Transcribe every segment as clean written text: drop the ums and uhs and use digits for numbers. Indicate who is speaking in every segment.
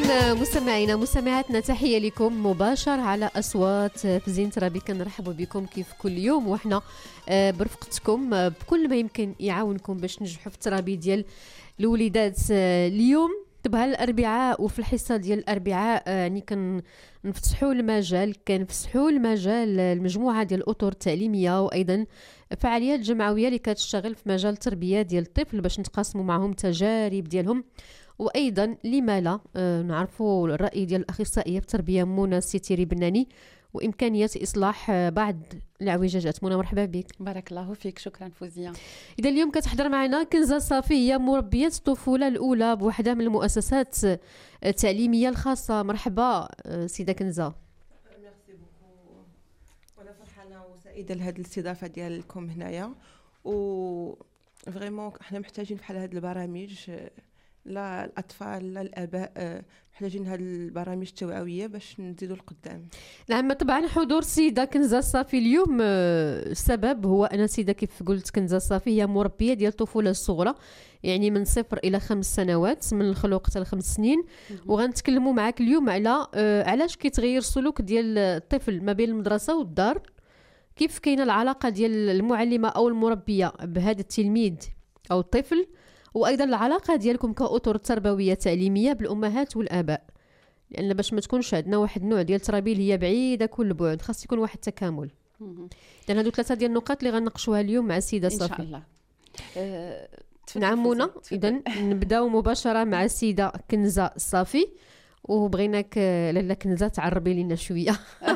Speaker 1: إذن مستمعينا مستمعاتنا تحية لكم مباشر على أصوات في زين ترابي. كنرحبوا بكم كيف كل يوم وإحنا برفقتكم بكل ما يمكن يعاونكم باش ننجحوا في الترابي ديال الوليدات. اليوم تبها الأربعاء وفي الحصة ديال الأربعاء يعني كنفتحوا المجال المجموعة ديال الأطر التعليمية وأيضا فعاليات جمعوية اللي كتشتغل في مجال التربية ديال الطفل باش نتقاسموا معهم تجارب ديالهم، وايضا لما لا نعرفوا الراي ديال الاخصائيه في التربيه منى الستيري بناني وامكانيه اصلاح بعض الاعوجاجات. منى مرحبا بك.
Speaker 2: بارك الله فيك. شكرا فوزيه.
Speaker 1: اذا اليوم كتحضر معنا كنزه صافي، هي مربيه الطفوله الاولى بوحده من المؤسسات التعليميه الخاصه. مرحبا سيده كنزه.
Speaker 3: ميرسي بوكو، وانا فرحانه وسعيده لهذه الاستضافه ديالكم هنايا، و فريمون احنا محتاجين بحال هذه البرامج، لا الاطفال لا الاباء، محتاجين هذه البرامج التوعويه باش نزيدوا القدام.
Speaker 1: نعم طبعا حضور سيده كنزه صافي اليوم السبب هو ان سيده كيف قلت كنزه صافي هي مربيه ديال الطفوله الصغرى، يعني من 0 إلى 5 سنوات، من الخلق حتى ل5 سنين. وغنتكلموا معك اليوم على علاش كيتغير السلوك ديال الطفل ما بين المدرسه والدار، كيف كاينه العلاقه ديال المعلمه او المربيه بهذا التلميذ او الطفل، وايضا العلاقه ديالكم كاطر تربويه تعليميه بالامهات والاباء، لان باش ما تكونش عندنا واحد النوع ديال التربيه اللي هي بعيده كل بعد، خاص يكون واحد التكامل. لان هادو 3 ديال النقاط اللي غنناقشوها اليوم مع السيده صافي
Speaker 2: ان شاء الله.
Speaker 1: نعم منى. اذا نبداو مباشره مع السيده كنزه صافي، وبغيناك لاله كنزه تعربي لنا شويه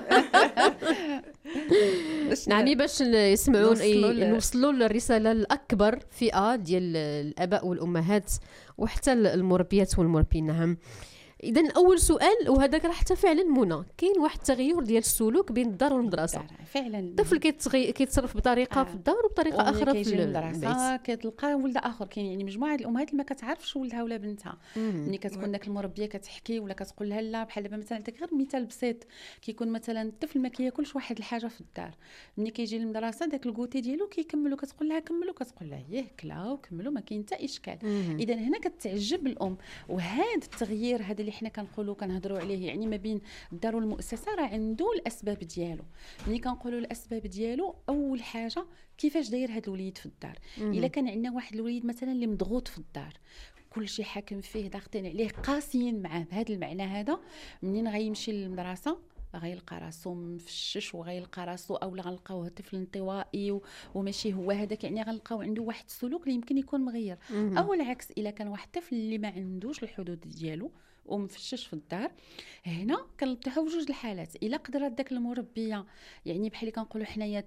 Speaker 1: يعني باش يسمعون نوصلوا الرساله الاكبر فئه ديال الاباء والامهات وحتى المربيات والمربين. نعم. اذا اول سؤال، وهذاك راه حتى فعلا منى كاين واحد التغير ديال السلوك بين الدار والمدرسه.
Speaker 2: فعلا
Speaker 1: الطفل كيتصرف بطريقه في الدار وبطريقه اخرى في
Speaker 2: المدرسه، كتلقى ولد اخر. كاين يعني مجموعه الامهات اللي ما كتعرفش ولدها ولا بنتها، ملي كتكون داك المربيه كتحكي ولا كتقول لها لا. بحال دابا مثلا عندك غير مثال بسيط، كيكون مثلا الطفل ما كياكلش واحد الحاجه في الدار، ملي كيجي للمدرسه داك الكوتي ديالو كيكملوا، كتقول لها كملوا، كتقول لها ياه كلا وكملوا، ما كاين حتى اشكال. اذا هنا كتعجب الام. وهذا التغيير هذا اللي حنا كنقولوا كنهضروا عليه، يعني ما بين الدار والمؤسسه، راه عنده الاسباب ديالو. ملي كنقولوا الاسباب ديالو، اول حاجه كيفاش داير هذا الوليد في الدار. الا كان عندنا واحد الوليد مثلا اللي مضغوط في الدار، كل شيء حاكم فيه، ضاغطين عليه، قاسيين معاه بهذا المعنى هذا، منين غيمشي للمدرسه غيلقى راسو مفشش وغيلقى راسو، اولا غنلقاوه طفل انطوائي وماشي هو هذاك، يعني غنلقاو عنده واحد السلوك اللي يمكن يكون مغير. او العكس، الا كان واحد الطفل اللي ما عندوش الحدود ديالو ومفشش في الدار، هنا كنلقاو بجوج الحالات. الا قدرت داك المربيه، يعني بحال اللي كنقولوا حنايا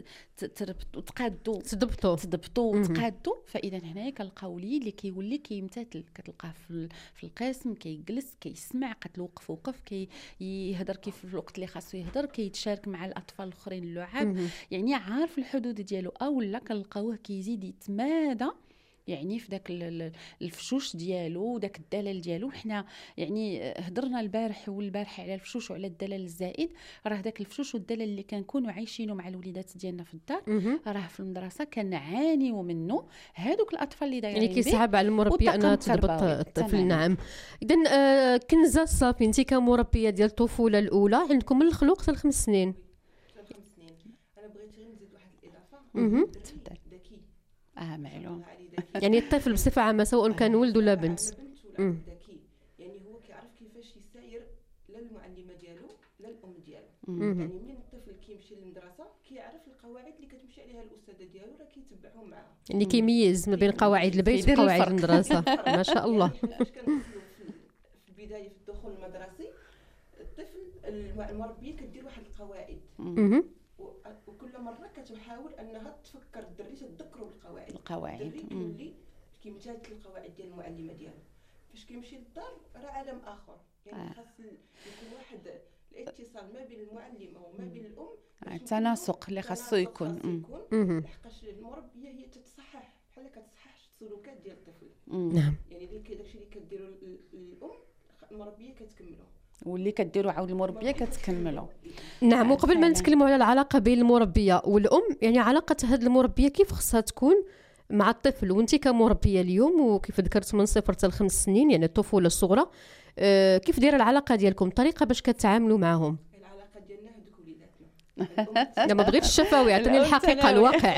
Speaker 2: تضبطوا وتقادوا، فاذا هنايا كنلقاو وليد اللي كيولي كيمتثل، كتلقاه في القسم كيجلس كيسمع، كتوقف وقف، كيهضر كيف في الوقت اللي خاصو يهضر، كيتشارك مع الاطفال الاخرين اللعاب، يعني عارف الحدود ديالو. اولا كنلقاوه كيزيد يتمادى يعني في داك الفشوش ديالو وداك الدلال ديالو. حنا يعني هضرنا البارح والبارحه على الفشوش وعلى الدلال الزائد. راه داك الفشوش والدلال اللي كنكونوا عايشينه مع الوليدات ديالنا في الدار، راه في المدرسه كنعانيو منه. هادوك الاطفال اللي دايرين
Speaker 1: يعني كيصعب على المربيه انها تضبط الطفل. نعم. اذا كنزه صافي، انت كمربيه ديال الطفوله الاولى عندكم من الخلق حتى ل5 سنين.
Speaker 3: انا بغيت غير نزيد واحد الاضافه.
Speaker 2: تفضل. معلوم.
Speaker 1: يعني الطفل بصفه عامه سواء كان ولد ولا بنت،
Speaker 3: ذكي، يعني هو كيعرف كيفاش يساير لا المعلمه ديالو لا الام ديالو. يعني من الطفل كيمشي للمدرسه كيعرف القواعد اللي كتمشي عليها الاستاذه ديالو، راه كيتبعهم معاها، يعني
Speaker 1: كيميز ما بين قواعد البيت وقواعد المدرسه. ما شاء الله.
Speaker 3: فاش كندخلوا في البدايه في الدخول المدرسي، الطفل المربيه كدير واحد القواعد، وكل مره كتحاول انها تفكر الدري تذكروا القواعد. الدري كيولي كيمتثل القواعد ديال المعلمه ديالو. فاش كيمشي للدار راه عالم اخر، يعني خاص يكون واحد الاتصال ما بين المعلمه وما بين الام،
Speaker 2: التناسق اللي خاصو يكون.
Speaker 3: لحقاش المربيه هي تتصحح بحال كتصحح السلوكات ديال الطفل.
Speaker 1: نعم.
Speaker 3: يعني داكشي اللي كديروا الام المربيه كتكملو،
Speaker 2: واللي كديروا عاود المربيه كتكملوا.
Speaker 1: نعم. وقبل ما نتكلموا على العلاقه بين المربيه والام، يعني علاقه هذه المربيه كيف خصها تكون مع الطفل وانت كمربيه اليوم، وكيف ذكرت من 0 حتى 5 سنين يعني الطفوله الصغرى، كيف دايره العلاقه ديالكم، الطريقه باش كتعاملوا معهم؟
Speaker 3: العلاقه ديالنا هذوك وليداتنا
Speaker 1: لا ما بغيتش الشفاوي، عطيني الحقيقه الواقع.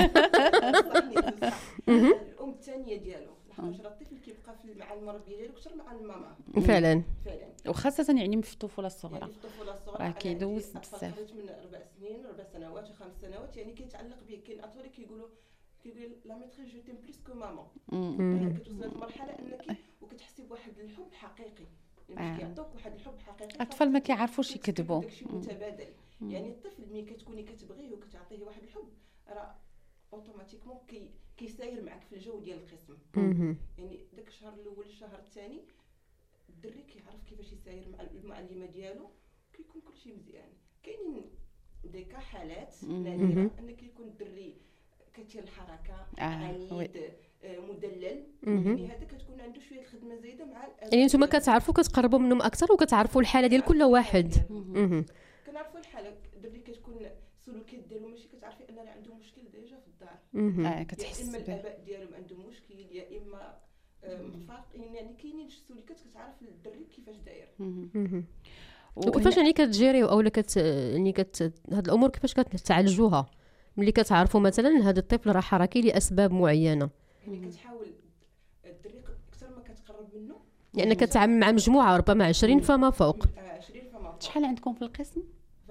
Speaker 3: الام الثانيه ديالو، لحقاش راه الطفل كيبقى مع المربيه ديالو اكثر مع الماما
Speaker 1: فعلا
Speaker 2: وخاصه يعني في الطفوله الصغرى.
Speaker 3: يعني في الطفوله الصغرى
Speaker 2: راه كيدوز بزاف
Speaker 3: من 4 سنين 4 سنوات و5 سنوات، يعني كيتعلق به. كاين اطفال كيقول لا ميتريس جو تيم بلوس كو ماما. كتوصل لمرحله انك وكتحسي بواحد الحب حقيقي، يعني كيعطوك واحد الحب حقيقي.
Speaker 2: الاطفال ما كيعرفوش يكذبوا،
Speaker 3: داكشي متبادل. يعني الطفل ملي كتكوني كتبغيه وكتعطيه واحد الحب، راه اوتوماتيكمون كيساير معك في الجو ديال القسم. يعني داك الشهر الاول الشهر الثاني الدري كيعرف كيفاش يساير مع المعلمه ديالو، كيكون كلشي مزيان. كاينين ديكا حالات نادره ان كيكون الدري كثير الحركه، عنيد، مدلل، يعني هذا كتكون عنده شويه الخدمه زايده مع
Speaker 1: يعني نتوما كتعرفوا كتقربوا منهم اكثر وكتعرفوا الحاله ديال كل واحد.
Speaker 3: كنعرفوا الحاله. الدري كتكون السلوكيات ديالو ماشي كتعرفي ان راه عنده مشكل ديجا في الدار،
Speaker 2: كتحس
Speaker 3: اما الاباء ديالهم عندهم مشكل، يا اما يعني كاينين شي سلوكيات كتعرف الدري كيفاش داير.
Speaker 1: وكيفاش يعني كتجيريو او يعني هاد الامور كيفاش كتعالجوها ملي كتعرفوا مثلا هذا الطفل راه حركي لاسباب معينه؟
Speaker 3: يعني كتحاول الدري اكثر ما كتقرب منه،
Speaker 1: يعني كتعامل مع مجموعه ربما 20 فما فوق.
Speaker 3: 20 فما فوق.
Speaker 2: شحال عندكم في القسم؟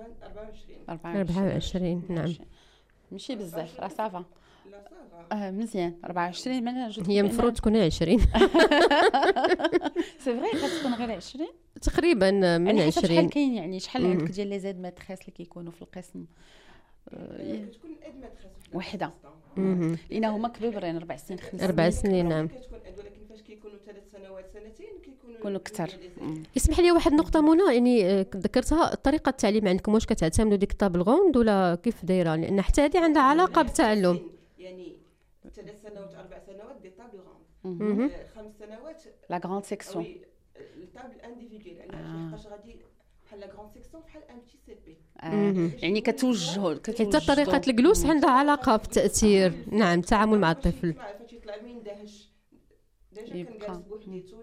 Speaker 1: 24 نعم.
Speaker 2: ماشي بزاف، راه صافا.
Speaker 3: لا صافا
Speaker 2: مزيان. 24
Speaker 1: هي المفروض تكون 20.
Speaker 2: سي فري خاص غير 20
Speaker 1: تقريبا من 20.
Speaker 2: شحال كاين يعني شحال عندك ديال لي زاد ماتريس اللي كيكونوا في القسم؟
Speaker 3: كتكون اد ماتريس
Speaker 2: وحده لان هما كبيرين 4 سنين 5 سنين
Speaker 1: 4 سنين نعم.
Speaker 3: كتكون اد، ولكن فاش كيكونوا 3 سنوات سنتين
Speaker 2: كيكونوا اكثر.
Speaker 1: اسمح لي واحد النقطه منى، يعني ذكرتها طريقه التعليم عندكم، واش كتعتمدوا ديك الطابل غوند ولا كيف دايره؟ لان حتى هذه عندها علاقه بالتعلم.
Speaker 3: يعني 3 سنوات 4 سنوات دي طابل غوند، 5 سنوات
Speaker 2: لا غراند سيكسيون،
Speaker 3: الطابل انديفيدويل، لحقاش غادي بحال لا غراند سيكسيون بحال ان بتي سي بي.
Speaker 2: يعني كتوجهوا
Speaker 1: حتى طريقه الجلوس عندها علاقه بالتاثير. نعم التعامل مع الطفل.
Speaker 3: فاش يطلع ما يندهش ديجا كنجالس بوحديتو،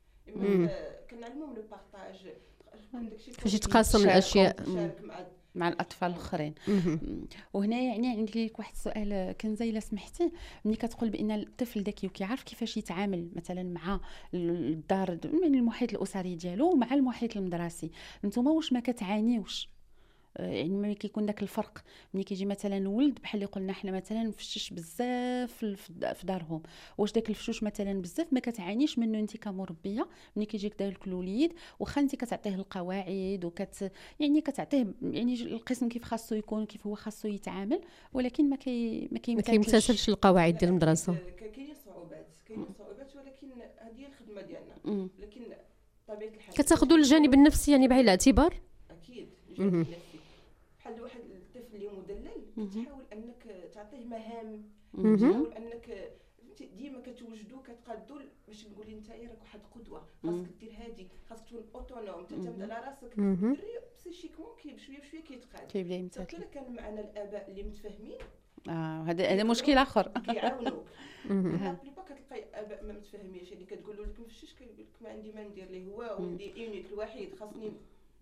Speaker 3: كنعلمهم لو بارطاج،
Speaker 1: فاش يتقاسم الاشياء
Speaker 2: مع الاطفال الاخرين. وهنا يعني عندي لك واحد السؤال كنزه الا سمحتي، ملي كتقول بان الطفل ذكي وكيعرف كيفاش يتعامل مثلا مع الدار من المحيط الاسري ديالو ومع المحيط المدرسي، نتوما واش ما كتعانيوش يعني ملي كيكون داك الفرق ملي كيجي مثلا ولد بحال اللي قلنا حنا مثلا مفشش بزاف في دارهم، واش داك الفشوش مثلا بزاف ما كتعانيش منه انت كمربيه ملي كيجيك داك الوليد، واخا انت كتعطيه القواعد يعني كتعطيه يعني القسم كيف خاصو يكون كيف هو خاصو يتعامل، ولكن ما
Speaker 1: كيمتثلش القواعد ديال المدرسه؟
Speaker 3: كاينين صعوبات ولكن هذه الخدمه ديالنا. لكن طبيعه الحال
Speaker 1: كتاخذوا الجانب النفسي يعني بعين الاعتبار.
Speaker 3: اكيد الجانب النفسي بحال واحد الطفل اللي مدلل كتحاول انك تعطيه مهام، كتحاول انك ديما كتوجدوا كتقادوا باش نقولي انت راك واحد قدوه، خاصك دير هادي، خاصك تكون اوتونوم تعتمد على راسك. الدري بسيشيكمون بشويه بشويه كيتقاد،
Speaker 2: كيبدا يمتثل.
Speaker 3: الا كان معنا الاباء اللي متفاهمين
Speaker 2: هذا مشكل اخر
Speaker 3: كيعاونوك. لا بليبا كتلقاي اباء ما متفاهمينش، يعني كتقول له لك مفشيش كيقول لك ما عندي ما ندير ليه، هو ولدي يونيك الوحيد خاصني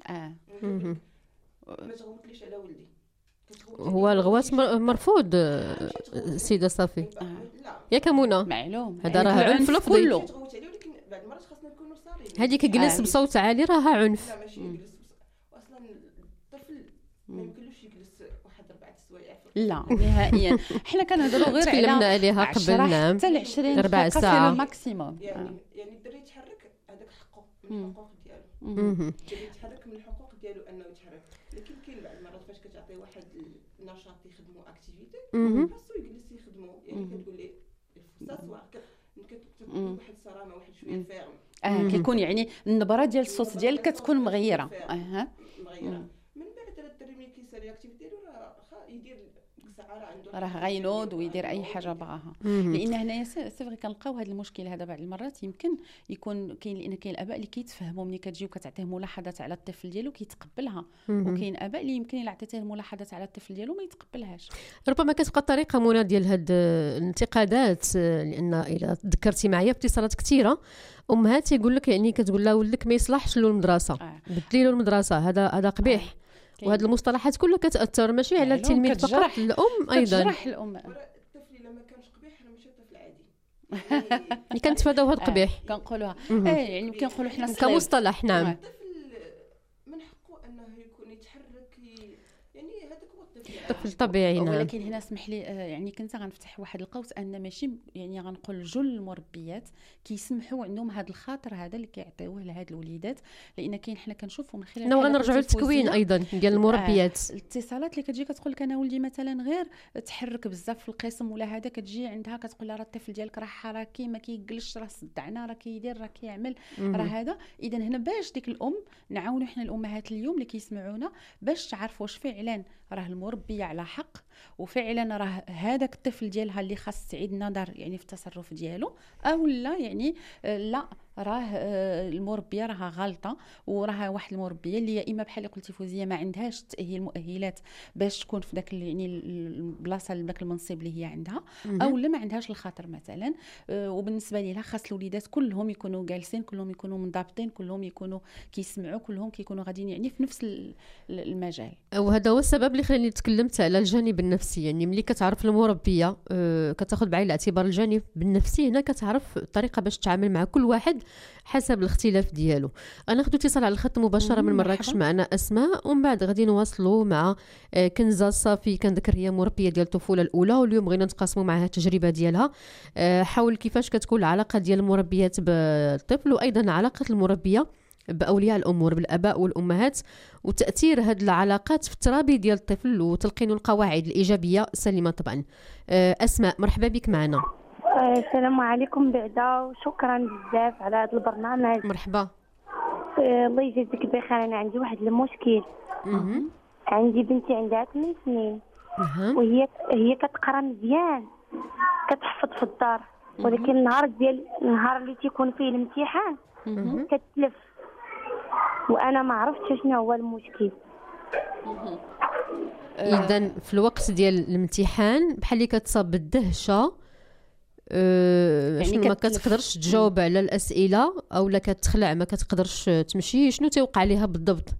Speaker 3: ما تغوتليش على ولدي.
Speaker 1: هو الغواص مرفوض سيده صافي. ياك منى
Speaker 2: معلوم
Speaker 1: هذا راه عنف لفظي،
Speaker 3: ولكن بعض المرات خاصنا نكونوا صارمين.
Speaker 1: هذيك جلس بصوت عالي راه عنف.
Speaker 3: لا ماشي يجلس اصلا الطفل ما يمكنلوش يجلس واحد 4 سوايع
Speaker 2: لا نهائيا. حنا كنهضروا غير
Speaker 1: تكلمنا عليها قبل نعم
Speaker 2: حتى ل 20
Speaker 1: 4 ساعات
Speaker 2: الماكسيموم.
Speaker 3: يعني الدري يتحرك هذاك حقه من الحقوق ديالو، يتحرك من الحقوق ديالو انه يتحرك. لكن كاين بعض المرات فاش كتعطي واحد النشاط يخدموا اكتيفيتي خاصو يجلس يخدموا، يعني كتقول ليه الفصاص كتكون واحد الصرامه واحد شويه فاهم
Speaker 2: كيكون يعني النبره ديال الصوت ديالك كتكون مغيره.
Speaker 3: مغيره من بعد الدري ملي كيسالي الاكتيفيتي ديالو راه يدير ساعه
Speaker 2: راه غينوض ويدير اي حاجه بغاها. لان هنايا سيغي كنلقاو هذا المشكل هذا بعض المرات يمكن يكون كاين، لان كاين الاباء اللي كيتفهموا ملي كتجي وكتعطيه ملاحظات على الطفل ديالو كيتقبلها، وكاين اباء اللي يمكن الا عطيتيه الملاحظات على الطفل ديالو ما يتقبلهاش.
Speaker 1: ربما كتبقى الطريقه منى ديال هاد الانتقادات، لان الا تذكرتي معايا اتصالات كثيره امهات يقول لك يعني كتقول لها ولدك ما يصلحش له المدرسه، بدلي له المدرسه، هذا قبيح. وهاد المصطلحات كلها كتاثر ماشي على التلميذ فقط، الام ايضا
Speaker 2: كتجرح الام.
Speaker 3: الطفل الا ما كانش قبيح راه ماشي طفل عادي.
Speaker 1: اللي كنتفاداو هاد القبيح
Speaker 2: كنقولوها يعني كنقولوا حنا
Speaker 1: كمصطلح. نعم.
Speaker 3: الطفل من حقه انه يكون يتحرك، يعني هذاك هو
Speaker 1: الطفل طبيعي. نعم.
Speaker 2: ولكن هنا اسمح لي يعني كنت غنفتح واحد القوس ان ماشي يعني غنقول جل المربيات كيسمحوا عندهم هذا الخاطر هذا اللي كيعطيوه لهاد الوليدات، لان كاين حنا كنشوفوا من خلال
Speaker 1: غنرجعوا للتكوين ايضا ديال المربيات.
Speaker 2: الاتصالات اللي كتجي كتقول لك انا ولدي مثلا غير تحرك بزاف في القسم ولا هذا، كتجي عندها كتقول لها راه الطفل ديالك راه حركي ما كيجلش، راه صدعنا، راه كيدير، راه كيعمل، راه هذا. اذا هنا باش ديك الام نعاونوا حنا الامهات اليوم اللي كيسمعونا باش تعرفوا واش فعلا راه المربيه على حق، وفعلا راه هذاك الطفل ديالها اللي خاص تعيد النظر يعني في التصرف ديالو، او لا يعني لا راه المربيه راها غلطه، وراها واحد المربيه اللي يا اما بحال اللي قلتي فوزيه ما عندهاش التاهيل المؤهلات باش تكون في داك يعني البلاصه داك المنصب اللي هي عندها، او لا ما عندهاش الخاطر مثلا. وبالنسبه ليها خاص الوليدات كلهم يكونوا جالسين، كلهم يكونوا منضبطين، كلهم يكونوا كيسمعوا، كلهم كيكونوا غاديين يعني في نفس المجال.
Speaker 1: وهذا هو السبب اللي خلاني تكلمت على الجانب النفسي. يعني ملي كتعرف المربيه كتاخذ بعين الاعتبار الجانب النفسي، هنا كتعرف الطريقه باش تتعامل مع كل واحد حسب الاختلاف ديالو. انا ناخذ اتصال على الخط مباشره من مراكش، معنا اسماء، ومن بعد غادي نواصلوا مع كنزه الصافي. كنذكر هي مربيه ديال الطفوله الاولى، واليوم بغينا نتقاسموا معها التجربه ديالها حول كيفاش كتكون العلاقه ديال المربيات بالطفل، وايضا علاقه المربيه باولياء الامور بالاباء والامهات، وتاثير هذه العلاقات في الترابي ديال الطفل وتلقين القواعد الايجابيه السليمه. طبعا اسماء مرحبا بك معنا.
Speaker 4: السلام عليكم بعدا، وشكرا بزاف على هذا البرنامج.
Speaker 1: مرحبا.
Speaker 4: الله يجازيك بخير. انا عندي واحد المشكل. عندي بنتي عندها 8 سنين، وهي كتقرا مزيان، كتحفظ في الدار، ولكن النهار اللي تيكون فيه الامتحان كتلف، وانا ما عرفتش شنو هو المشكل.
Speaker 1: اذا في الوقت ديال الامتحان بحال اللي كتصاب بالدهشه، يعني ما كتقدرش تجاوب على الاسئله، او لا كتخلع ما كتقدرش تمشي، شنو تيوقع ليها بالضبط؟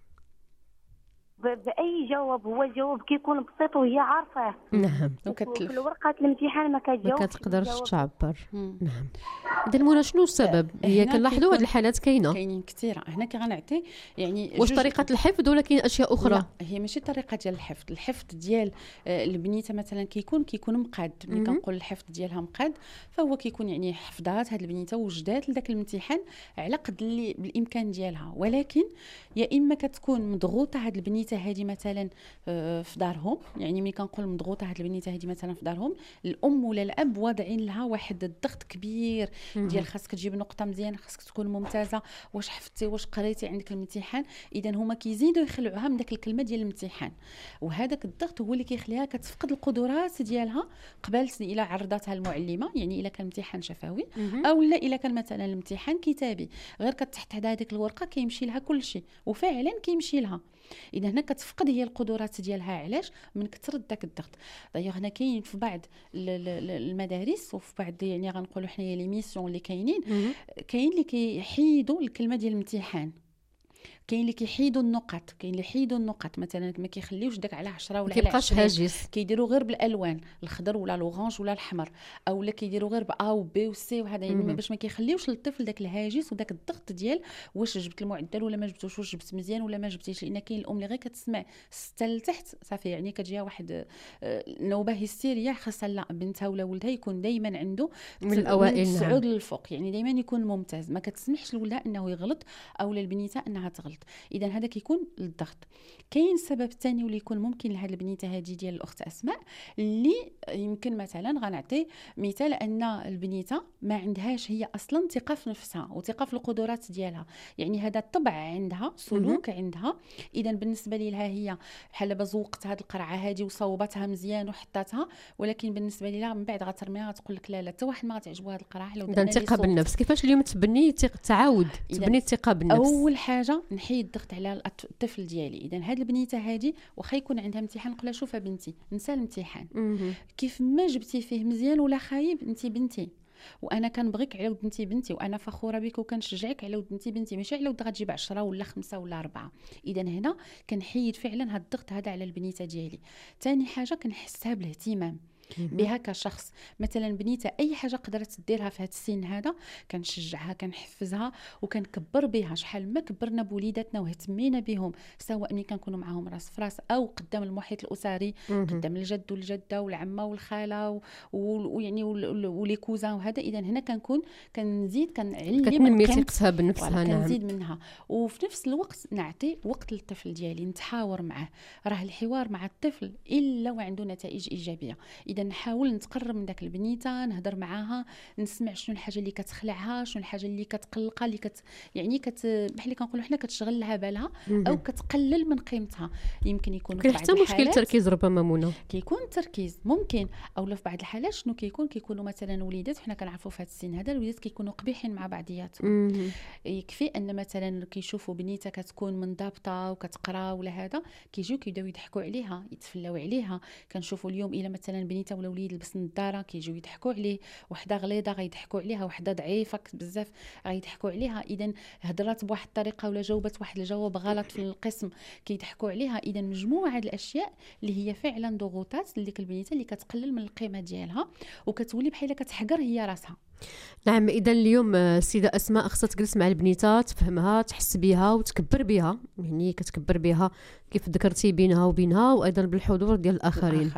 Speaker 4: باي جواب، هو جواب كيكون بسيط وهي عارفاه.
Speaker 1: نعم.
Speaker 4: وفي الورقه الامتحان ما كتجاوبش،
Speaker 1: ما كتقدرش تعبر. نعم. اذا منى شنو السبب؟ هي كنلاحظوا هذه الحالات كاينين
Speaker 2: كثيره. هنا كغنعطي يعني
Speaker 1: واش طريقه الحفظ ولا كاين اشياء اخرى؟
Speaker 2: لا، هي ماشي طريقه ديال الحفظ ديال البنيته مثلا كيكون مقاد. ملي كنقول الحفظ ديالها مقاد فهو كيكون يعني حفظات هاد البنيته وجدات لذاك الامتحان على قد اللي بالامكان ديالها، ولكن يا اما كتكون مضغوطه هاد البنيته هذه مثلا في دارهم. يعني ملي كنقول مضغوطه هاد البنيته هذه مثلا في دارهم، الام ولا الاب واضعين لها واحد الضغط كبير ديال خاصك تجيب نقطه مزيانه، خاصك تكون ممتازه، واش حفظتي، واش قريتي عندك الامتحان. اذا هما كيزيدوا يخلعوها من داك الكلمه ديال الامتحان، وهذاك الضغط هو اللي كيخليها كتفقد القدرات ديالها قبل الى عرضتها المعلمه. يعني الا كان امتحان شفوي او لا الا كان مثلا الامتحان كتابي، غير كتحط على هذيك الورقه كيمشي لها كل شيء، وفعلا كيمشي لها. اذا هنا كتفقد هي القدرات ديالها، علاش؟ من كثره داك الضغط. دايوغ هنا كاين في بعض المدارس وفي بعض يعني غنقولوا حنايا لي ميسيون اللي كاين اللي كيحيدوا الكلمه ديال الامتحان، كاين اللي كيحيدوا النقط، كاين اللي يحيدوا النقط مثلا ما كيخليوش داك على 10 ولا على 20،
Speaker 1: هاجس،
Speaker 2: كيديروا غير بالالوان الخضر ولا الاورانج ولا الاحمر، او لا كيديروا غير با و بي و سي وهذا، يعني باش ما كيخليوش للطفل داك الهاجس وداك الضغط ديال واش جبت المعدل ولا ما جبتوش، واش جبت مزيان ولا ما جبتيش. لان كاين الام اللي غير كتسمع 6 لتحت صافي يعني كتجيها واحد نوبه هستيريه، خاصه لا بنتها ولا ولدها يكون دائما عنده
Speaker 1: من الاوائل،
Speaker 2: من 9 للفوق، يعني دائما يكون ممتاز، ما كتسمحش لولدها انه يغلط او للبنيته انها غتغلط. اذا هذا كيكون الضغط. كاين سبب ثاني واللي يكون ممكن لهاد البنيته هذه ديال الاخت اسماء، اللي يمكن مثلا غنعطي مثال ان البنيته ما عندهاش هي اصلا ثقه في نفسها وثقه في القدرات ديالها، يعني هذا الطبع عندها، سلوك عندها. اذا بالنسبه لها هي بحال دابا زوقت هاد القرعه هذه وصوبتها مزيان وحطاتها، ولكن بالنسبه لها من بعد غترميها تقول لك لا لا حتى واحد ما غتعجبو هاد القرعه. لو
Speaker 1: اذا الثقه بالنفس كيفاش اليوم تبني تعاود تبني الثقه بالنفس؟
Speaker 2: اول حاجه نحيد الضغط على الطفل ديالي. اذا هاد البنيته هذه واخا يكون عندها امتحان نقول لها شوفي بنتي نسى الامتحان، كيف ما جبتي فيه مزيان ولا خايب انت بنتي، وانا كنبغيك على ود بنتي وانا فخوره بك وكنشجعك على ود بنتي ماشي على ود غتجيب 10 ولا 5 ولا 4. اذا هنا كنحيد فعلا هاد الضغط هذا على البنيته ديالي. ثاني حاجه كنحسها بالاهتمام بها كشخص. مثلا بنيته اي حاجه قدرت ديرها في هذا السن هذا كنشجعها كنحفزها وكنكبر بها. شحال ما كبرنا بوليداتنا واهتمينا بهم، سواء ملي كنكونوا معاهم راس في راس او قدام المحيط الاسري، قدام الجد والجده والعمه والخاله ويعني ولي كوزان وهذا. اذا هنا كنزيد كنعلم
Speaker 1: من ثقتها بنفسها. نعم
Speaker 2: كنزيد منها. وفي نفس الوقت نعطي وقت للطفل ديالي نتحاور معه. راه الحوار مع الطفل الا وعنده نتائج ايجابيه. اذا نحاول نتقرب من داك البنيته، نهضر معاها، نسمع شنو الحاجه اللي كتخلعها، شنو الحاجه اللي كتقلقها، اللي يعني بحال اللي كنقولوا حنا كتشغل لها بالها او كتقلل من قيمتها. يمكن يكون في بعض
Speaker 1: حتى مشكل التركيز ربما منى
Speaker 2: كيكون التركيز ممكن، او في بعض الحالات شنو كيكونوا مثلا وليدات حنا كنعرفوا في هذا السن هذا الوليدات كيكونوا قبيحين مع بعضياتهم. يكفي ان مثلا كيشوفوا بنيته كتكون منضبطه وكتقرا ولا هذا كيجيو كيبداو يضحكوا عليها يتفلاو عليها. كنشوفوا اليوم الا مثلا بنيته ولا وليد لبس نظاره كيجيو يضحكوا عليه، وحده غليظه غيضحكوا عليها، وحده ضعيفه بزاف غيضحكوا عليها. اذا هضرات بواحد الطريقه ولا جاوبت واحد الجواب غلط في القسم كيضحكوا عليها. اذا مجموعه الاشياء اللي هي فعلا ضغوطات لديك البنيته اللي كتقلل من القيمه ديالها وكتولي بحال كتحقر هي راسها.
Speaker 1: نعم. اذا اليوم السيده اسماء خصها تجلس مع البنيته تفهمها تحس بها وتكبر بها، يعني كتكبر بها كيف ذكرتي بينها وبينها، وايضا بالحضور ديال الاخرين.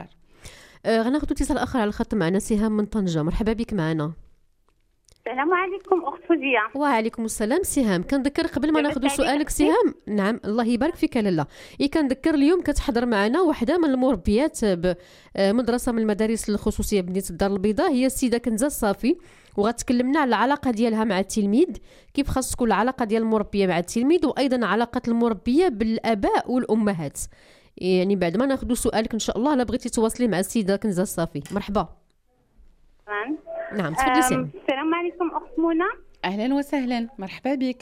Speaker 1: غناخذ اتصال اخر على الخط معنا سهام من طنجه. مرحبا بك معنا.
Speaker 4: السلام عليكم اخت فوزيه.
Speaker 1: وعليكم السلام سهام. كنذكر قبل ما ناخذ سؤالك سهام. نعم الله يبارك فيك لاله. كنذكر اليوم كتحضر معنا وحده من المربيات بمدرسه من المدارس الخصوصيه بمدينه الدار البيضاء، هي السيده كنزه الصافي، وغتكلمنا على العلاقه ديالها مع التلميذ، كيف خاص تكون العلاقه ديال المربيه مع التلميذ، وايضا علاقه المربيه بالاباء والامهات. يعني بعد ما ناخذ سؤالك ان شاء الله لا بغيتي تواصلي مع السيده كنزه الصافي. مرحبا. نعم تفضلي سهام.
Speaker 4: السلام عليكم اخت منى.
Speaker 2: اهلا وسهلا مرحبا بك.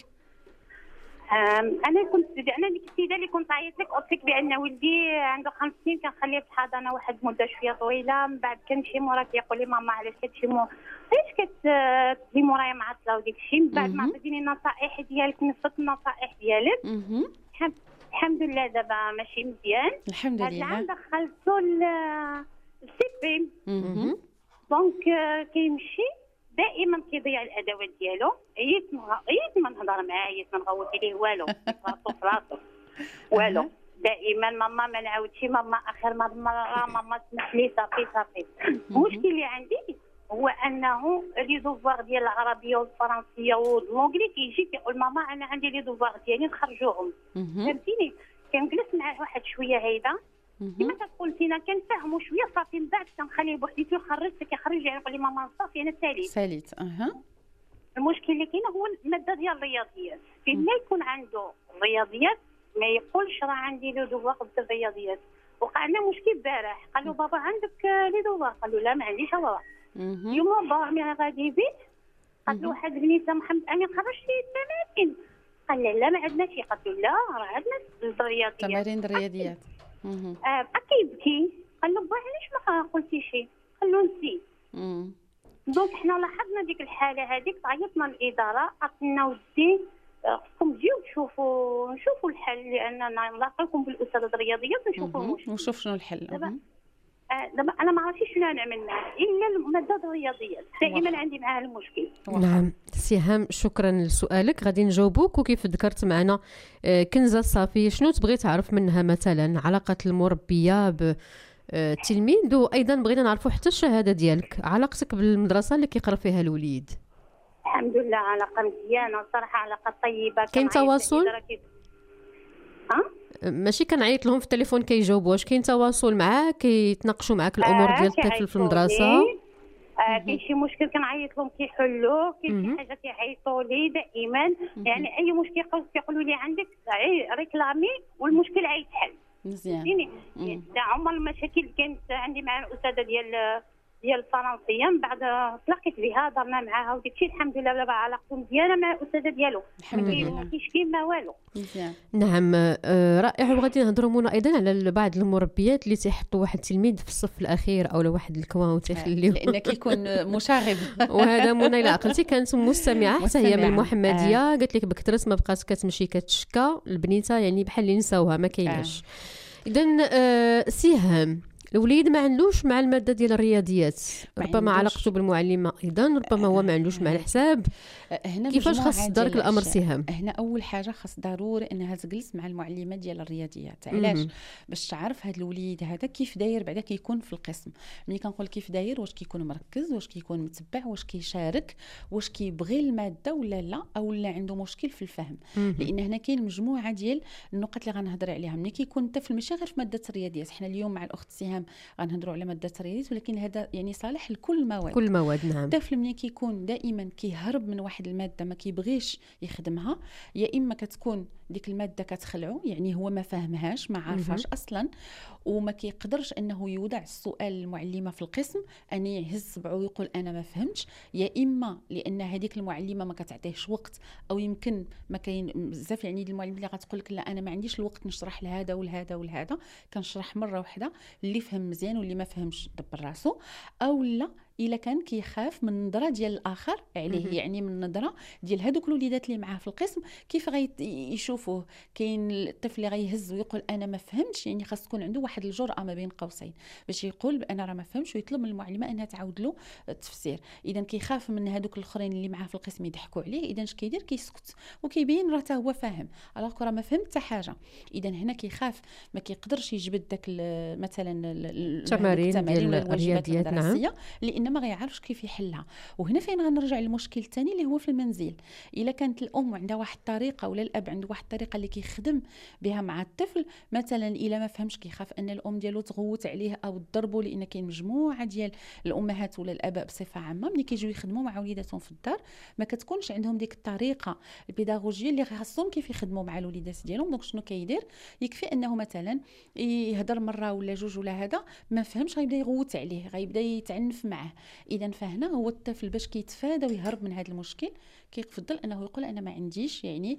Speaker 4: انا ديك السيده اللي كنت عيطت لك قلت لك بان ولدي عنده 5 سنين كنخليه في الحضانه واحد المده شويه طويله، من بعد كنمشي موراه كيقول لي ماما علاش كتمشي علاش كتجي مورايا معطله وديك الشيء. من بعد ما عطيتيني النصائح ديالك نفذت النصائح ديالك الحمد لله دابا ماشي مزيان
Speaker 2: الحمد لله.
Speaker 4: هذا العام دخلته للسيبي دونك كيمشي دائما كيضيع الادوات ديالو. عييت ما نهضر معاه، عييت ما نغوت عليه والو، راسو في راسو والو. دائما ماما ما نعاودش ماما اخر مره ماما سمح لي صافي. المشكل اللي عندي هو انه لي دوفوار ديال العربيه والفرنسيه والانجليزي كيجي كيقول ماما انا عندي لي دوفوار ديالي نخرجوهم. فهمتيني؟ كنجلس معاه واحد شويه هيدا كما كتقول فينا كنفهموا شويه صافي، من بعد كنخليه بوحديتو يخرج كيخرج يعني يقول لي ماما صافي انا ساليت. المشكل اللي كاين هو الماده ديال الرياضيات، فين ما يكون عنده الرياضيات ما يقولش راه عندي لي دوفوار د الرياضيات. وقع لنا مشكل البارح قال له بابا عندك لي دوفوار، قال له لا ما عنديش دوفوار. اليوم بابا ملي غادي البيت قالت له واحد البنيته محمد امين خرجتي التمارين، قال لا لا ما عندناش. قالت له لا راه عندنا الرياضيات
Speaker 2: تمارين الرياضيات.
Speaker 4: كيبكي قال له با علاش ما قلتي شي؟ قال له نسيت. دونك حنا لاحظنا ديك الحاله هذيك عيطنا للاداره قالت لنا ودي خصكم تجيو نشوفوا الحل، لاننا نلاقيكم بالاستاذ الرياضيات ونشوفوا المشكل
Speaker 2: ونشوف شنو الحل.
Speaker 4: دابا انا ما عرفتش شنو نعمل معاه الا الماده الرياضيات دائما عندي معاه المشكل.
Speaker 1: نعم سهام شكرا لسؤالك، غادي نجاوبوك. وكيف ذكرت معنا كنزه الصافي شنو تبغي تعرف منها مثلا علاقه المربيه بالتلميذ، وايضا بغينا نعرفوا حتى الشهاده ديالك، علاقتك بالمدرسه اللي كيقرا فيها الوليد.
Speaker 4: الحمد لله علاقه مزيانه صراحه، علاقه طيبه.
Speaker 1: كاين تواصل؟ ماشي كنعيط لهم في التليفون كيجاوبوا، واش كاين تواصل معاه كيتناقشوا معاك الامور ديال الطفل في المدرسه؟
Speaker 4: كاين شي مشكل كنعيط لهم كيحلوه، كاين شي حاجه كيعيطوا لي دائما، يعني اي مشكل كيقولوا لي عندك ريكلامي والمشكل عيتحل.
Speaker 2: مزيان.
Speaker 4: عمر المشاكل اللي كانت عندي مع الاستاذه ديال الفرنسيه، من بعد تلاقيت بها هضرنا معاها وداك الشيء الحمد لله دابا علاقته مزيانه مع الاستاذه ديالو،
Speaker 2: الحمد لله
Speaker 4: ما كاينش كيما والو.
Speaker 2: مزيان.
Speaker 1: نعم رائع. وغادي نهضروا مونا ايضا على بعض المربيات اللي تيحطوا واحد التلميذ في الصف الاخير او واحد الكوان وتيخليوه
Speaker 2: لان كيكون مشاغب.
Speaker 1: وهذا مونا الا عقلتي كانت مستمعه حتى هي من المحمديه قالت لك بكثرت ما بقات كتمشي كتشكى البنيته، يعني بحال اللي نساوها ما كايناش. اذا سهام الوليد ما عندوش مع الماده ديال الرياضيات، ربما علاقته بالمعلمه ايضا، ربما هو ما عندوش مع الحساب.
Speaker 2: هنا
Speaker 1: كيفاش خاص تدارك الامر سهام؟
Speaker 2: هنا اول حاجه خاص ضروري انها تجلس مع المعلمه ديال الرياضيات. علاش؟ باش تعرف هذا الوليد هذا كيف داير بعدا كيكون في القسم. ملي كنقول كيف داير، واش كيكون مركز، واش كيكون متبع، واش كيشارك، واش كيبغي الماده ولا لا، او لا عنده مشكل في الفهم. لان هنا كاين مجموعه ديال النقط اللي غنهضر عليها. ملي كيكون الطفل ماشي غير في ماده الرياضيات، حنا اليوم مع الاخت سهام غنهضروا على ماده الرياضيات، ولكن هذا يعني صالح لكل المواد.
Speaker 1: كل المواد. نعم.
Speaker 2: الطفل ملي كيكون دائما كيهرب من واحد الماده ما كيبغيش يخدمها، يا اما كتكون ديك الماده كتخلعه، يعني هو ما فاهمهاش ما عارفاش اصلا، وما كيقدرش انه يوضع السؤال للمعلمه في القسم ان يهز صبعه ويقول انا ما فهمتش، يا اما لان هذيك المعلمه ما كتعطيهش وقت، او يمكن ما كاين بزاف يعني المعلم اللي غتقول لك لا انا ما عنديش الوقت نشرح لهذا ولهذا ولهذا، كنشرح مره واحده، اللي فهم مزيان واللي ما فهمش دبر راسو، او لا الا كان كيخاف من النظره ديال الاخر عليه، يعني من النظره ديال هذوك الوليدات اللي معاه في القسم كيف غيشوفوه. كاين الطفل اللي غيهز ويقول انا ما فهمتش، يعني خاص تكون عنده واحد الجرأه ما بين قوسين باش يقول انا راه ما فهمتش، ويطلب من المعلمه انها تعاود له التفسير. اذا كيخاف من هذوك الاخرين اللي معاه في القسم يضحكوا عليه، اذا اش كيدير؟ كيسكت وكيبين راه هو فاهم، الوغ راه ما فهمت حتى حاجه. اذا هنا كيخاف ما كيقدرش يجبد داك مثلا
Speaker 1: التمارين ديال الرياضيات. نعم.
Speaker 2: لان ما غيعرفش كيف يحلها. وهنا فين غنرجع للمشكل الثاني اللي هو في المنزل. الا كانت الام عندها واحد الطريقه ولا الاب عنده واحد الطريقه اللي كيخدم بها مع الطفل، مثلا الا ما فهمش كيخاف ان الام ديالو تغوت عليه او تضربه، لان كاين مجموعه ديال الامهات ولا الاباء بصفه عامه ملي كيجيو يخدموا مع وليداتهم في الدار ما كتكونش عندهم ديك الطريقه البيداغوجيه اللي خاصهم كيف يخدموا مع الوليدات ديالهم. دونك شنو كيدير؟ يكفي انه مثلا يهضر مره ولا جوج ولا هذا ما فهمش، غيبدا يغوت عليه، غيبدا يتعنف معه. اذا فهنا هو الطفل باش كيتفادى ويهرب من هذا المشكل كيفضل انه يقول انا ما عنديش يعني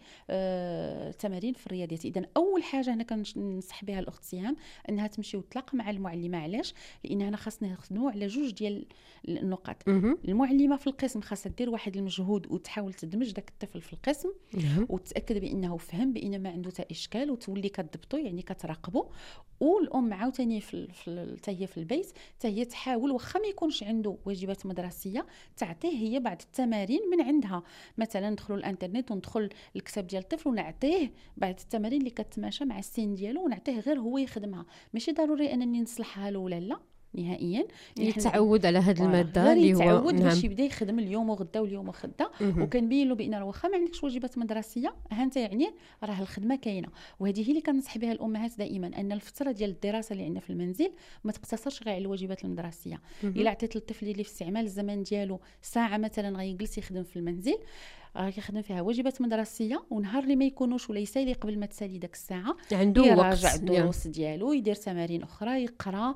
Speaker 2: تمارين في الرياضيات. اذا اول حاجه هنا كننصح بها الاخت سهام انها تمشي وتلاقى مع المعلمه. علاش؟ لان هنا خاصنا نخدموا على جوج ديال النقاط. المعلمه في القسم خاصها دير واحد المجهود وتحاول تدمج داك الطفل في القسم وتاكد بانه فهم، بان ما عنده حتى اشكال، وتولي كتضبطو يعني كتراقبه. والام عاوتاني حتى هي في البيت حتى هي تحاول واخا ما يكونش عنده واجبات مدرسيه تعطيه هي بعض التمارين من عندها. مثلا ندخلوا الانترنت وندخل الكتاب ديال الطفل ونعطيه بعض التمارين اللي كتماشى مع السن ديالو ونعطيه غير هو يخدمها. ماشي ضروري انني نصلحها له ولا لا نهائيا،
Speaker 1: يتعود على هذه الماده اللي هو
Speaker 2: يتعود باش يبدا يخدم اليوم وغدا واليوم وغدا. وكنبين له بان راه واخا ما عندكش واجبات مدرسيه ها انت يعني راه الخدمه كاينه. وهذه هي اللي كنصح بها الامهات دائما، ان الفتره ديال الدراسه اللي عندنا في المنزل ما تقتصرش غير على الواجبات المدرسيه. الا عطيت للطفل اللي في استعمال الزمان ديالو ساعه مثلا غيجلس يخدم في المنزل، كيخدم فيها واجبات مدرسيه، ونهار اللي ما يكونوش ولا يسالي قبل ما تسالي داك الساعه
Speaker 1: عنده
Speaker 2: يراجع الدروس ديالو، يدير تمارين اخرى، يقرا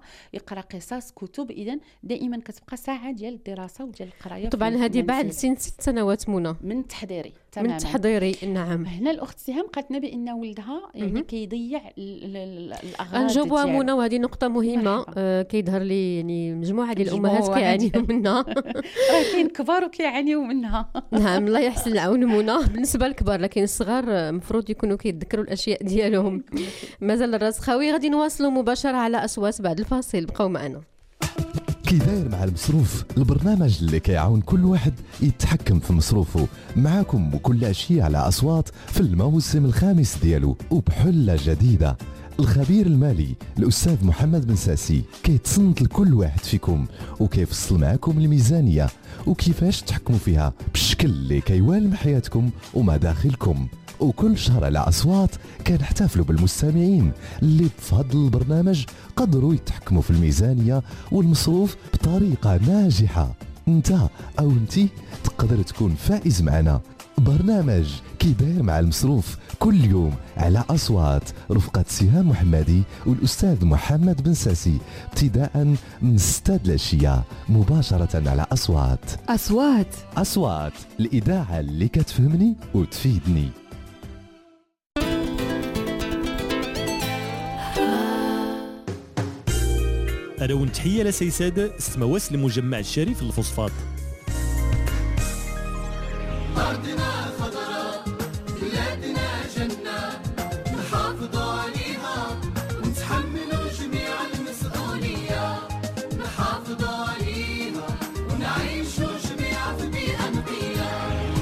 Speaker 2: قصص كتب. اذا دائما كتبقى ساعه ديال الدراسه وديال القرايه.
Speaker 1: طبعا هذه بعد سن 6 سنوات منى
Speaker 2: من تحضيري تماما.
Speaker 1: من تحضيري. نعم.
Speaker 2: هنا الاخت سهام قالت لنا بان ولدها يعني كيضيع الاغراض
Speaker 1: نجاوبوا منى، وهذه نقطه مهمه. كيظهر لي يعني مجموعه ديال الامهات كيعانيوا منها.
Speaker 2: راه كاين كبار وكيعانيوا منها.
Speaker 1: نعم الله يحسن العون منى بالنسبه للكبار، لكن الصغار المفروض يكونوا كيتذكروا الاشياء ديالهم. مازال الراس خاوي. غادي نواصلوا مباشره على اصوات بعد الفاصل، بقاو معنا.
Speaker 5: كي داير مع المصروف، البرنامج اللي كيعاون كل واحد يتحكم في مصروفه. معاكم وكل عشية على أصوات في الموسم الخامس ديالو وبحلة جديدة. الخبير المالي الأستاذ محمد بن ساسي كيتصنت لكل واحد فيكم وكيفصل معكم الميزانية وكيفاش تحكموا فيها بالشكل اللي كيوالم حياتكم ومداخلكم. وكل شهر على أصوات كنحتفلوا بالمستمعين اللي بفضل البرنامج قدروا يتحكموا في الميزانية والمصروف بطريقة ناجحة. انت أو انتي تقدر تكون فائز معنا. برنامج كي داير مع المصروف كل يوم على أصوات رفقة سهام محمدي والأستاذ محمد بن ساسي ابتداء من 6 العشية مباشرة على أصوات الإذاعة اللي كتفهمني وتفيدني.
Speaker 6: أراون تحية لسيساد استمواس لمجمع الشريف الفوسفات.
Speaker 7: أرضنا خضراء بلادنا جنة نحافظ عليها ونتحمل جميع المسؤولية. نحافظ عليها ونعيش جميعا في بيئة نقية.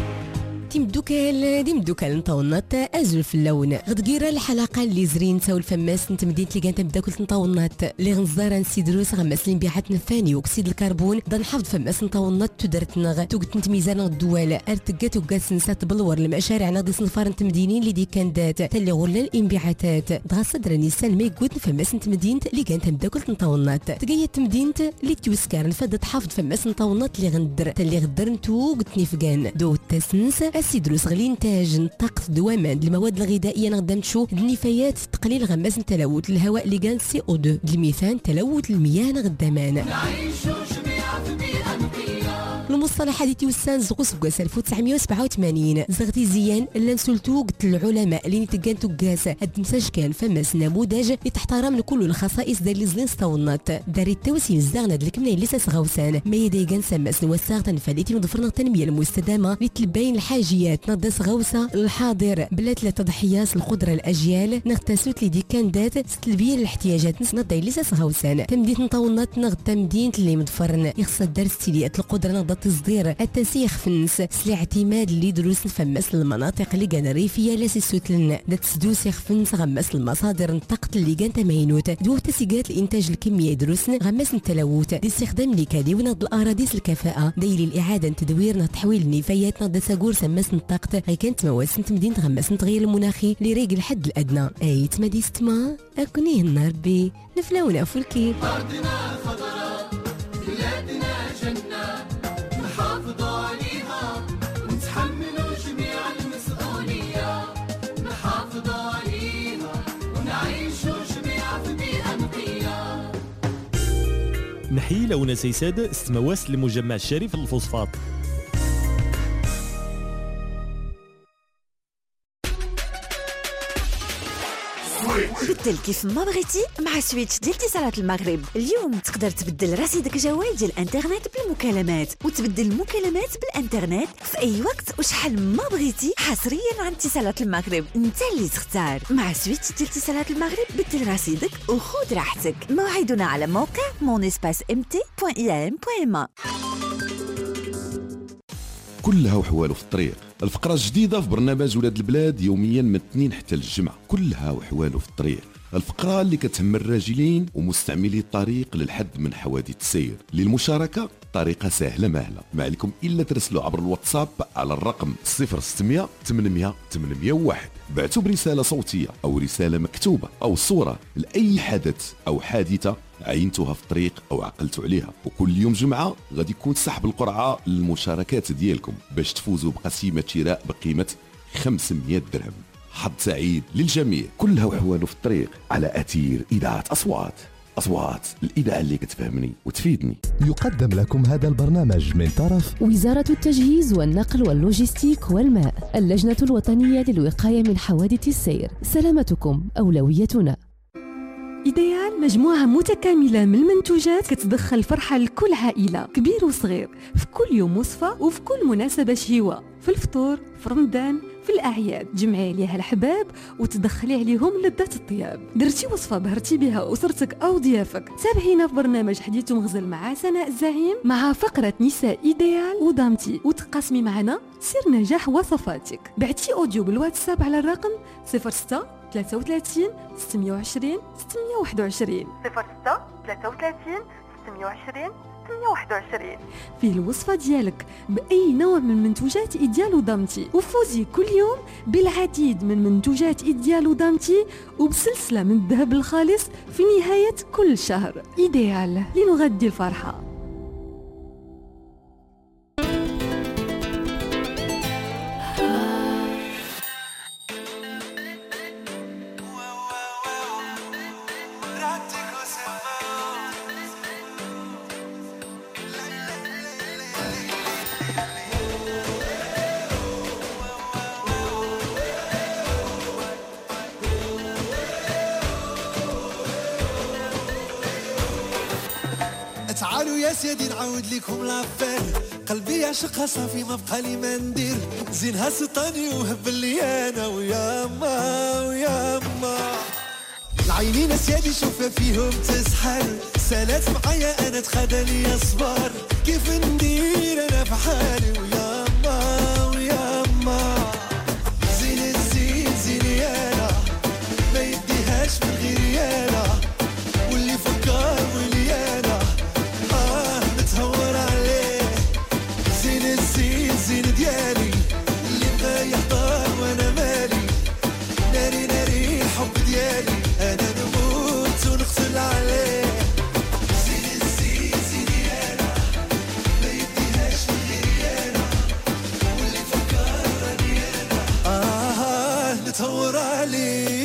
Speaker 8: ديم دوكال نطونات ازول في اللون غدقيره الحلقه اللي زرين تاول الفماس نتمدينت اللي كانت نبدا كل نطونات اللي غنزار نسيدروس غماس اللي بيحتنا الثاني اكسيد الكربون دا نحافظ فماس نطونات تدرتنا توقت ميزان الدول ارتقات وقاس نسات بلور المشاريع ناضي صنفار نتمدينين اللي دي كان دات تالي غلا الانبعاثات دغا صدر نيسان ما يقود فماس نتمدينت اللي كانت نبدا كل نطونات تقيا تمدينت اللي توسكار نفد تحافظ فماس نطونات اللي غندر تالي غدر نتو قلت نفقان دو تاسنس اسيدروس غلي انتاج طاقه دوامات المواد الغذائيه نقدر نشو النفايات تقليل غماس تلوث الهواء اللي كان CO2 الميثان تلوث المياه غدامان
Speaker 7: نعيشوا جميعا في بيئة نقية.
Speaker 8: المصطلح هذه توسان زغوس بقاس 1987 زغتي زيان اللي نسلتو قلت العلماء اللي نتقان تقاس هاد مساج كان فماس نموذج لتحترم لكل الخصائص ديال لي زلين سطونات داري التوسين زغنا دلك من لساس غوسان ما يدي كان سماس نوساغ تنفاليتي مضفرنا التنميه المستدامه لتلبين الحاجيات نقدس غوسه الحاضر بلات لا تضحيات القدره الاجيال نغتسوت لي دي كان دات تلبيه الاحتياجات نسنا داي لساس غوسان تمديت نطونات نغ تمدين اللي مضفرن يخص درس تيليات القدره نقدر تصدير التنسيخ في النس سلي اعتماد اللي دروس فماس المناطق اللي كان ريفيه لا سيسوتلن تسدوسيخ في النس غماس المصادر الطاقه اللي كان تمينوت دو تسيقات الانتاج الكميه دروس غماس التلوث دي استخدام لكادي ونض الاراضيس الكفاءه دايلي الاعاده تدوير تحويل النفايات نض ساقور سماس الطاقه غي كانت مواسم تمدين غماس التغيير المناخي اللي ريق الحد الادنى اي تمدي استما اكونيه النار بي نفلاونا فولكي.
Speaker 7: أرضنا خضراء بلادنا جنة نحافظ عليها ونتحمل جميع المسؤولية. نحافظ عليها ونعيش جميعا في بيئة نقية.
Speaker 6: نحيي لونا سيساد استمواس لمجمع الشريف الفوسفات.
Speaker 9: بدل كيف ما بغيتي مع سويتش ديال اتصالات المغرب. اليوم تقدر تبدل رصيدك جوال ديال الانترنت بالمكالمات وتبدل المكالمات بالانترنت في اي وقت وشحال ما بغيتي حصريا عن اتصالات المغرب. انت اللي تختار. مع سويتش ديال اتصالات المغرب بدل رصيدك وخذ راحتك. موعدنا على موقع monespacemt.im.ma.
Speaker 10: كلها وحوالو في الطريق. الفقرة الجديدة في برنامج ولاد البلاد يوميا من الاثنين حتى الجمعة. كلها وحوالو في الطريق، الفقرة اللي كتهم الراجلين ومستعملي الطريق للحد من حوادث السير. للمشاركة طريقة سهلة ماهلة، ما عليكم إلا ترسلوا عبر الواتساب على الرقم 0600 800 801. بعتوا برسالة صوتية أو رسالة مكتوبة أو صورة لأي حدث أو حادثة عينتوها في الطريق أو عقلتوا عليها. وكل يوم جمعة غادي يكون سحب القرعة للمشاركات ديالكم باش تفوزوا بقسيمة شراء بقيمة 500 درهم. حظ سعيد للجميع. كلها وحوالو في الطريق على أثير إذاعة أصوات الإذاعة اللي كتفهمني وتفيدني.
Speaker 5: يقدم لكم هذا البرنامج من طرف
Speaker 11: وزارة التجهيز والنقل واللوجستيك والماء، اللجنة الوطنية للوقاية من حوادث السير. سلامتكم أولويتنا.
Speaker 12: إيديال مجموعة متكاملة من المنتوجات كتدخل فرحة لكل عائلة كبير وصغير في كل يوم وصفة وفي كل مناسبة شهوة، في الفطور، في رمضان، في الأعياد. جمعي عليها الحباب وتدخلي عليهم لذة الطياب. درتي وصفة بهرتي بها أسرتك أو ضيافك، تابعينا في برنامج حديث مغزل مع سناء الزعيم مع فقرة نساء إيديال ودامتي، وتقاسمي معنا سر نجاح وصفاتك. بعتي أوديو بالواتساب على الرقم 06 33 620 621 06 33 620 321. فيه الوصفة ديالك بأي نوع من منتوجات إيديال ودامتي، وفوزي كل يوم بالعديد من منتوجات إيديال ودامتي وبسلسلة من الذهب الخالص في نهاية كل شهر. إيديال لنغذي الفرحة.
Speaker 13: تعالوا يا سيدي نعاود لكم لافير، قلبي يعشقها صافي ما بقى لي ما ندير، زينها سطاني وهب لي انا وياما وياما. العينين سيدي شوفها فيهم تسحر، سالات معايا انا تخدى لي صبار، كيف ندير انا في حالي وياما وياما. زين الزين زيني انا ما يديهاش من غيري انا، واللي فكر واللي انا نتهور عليه. زين الزين زين ديالي اللي بغى يحضر وانا مالي، ناري ناري الحب ديالي انا نموت ونغسل عليه. زين الزين زيني انا ما يديهاش من غيري انا، واللي فكر راني انا نتهور عليه.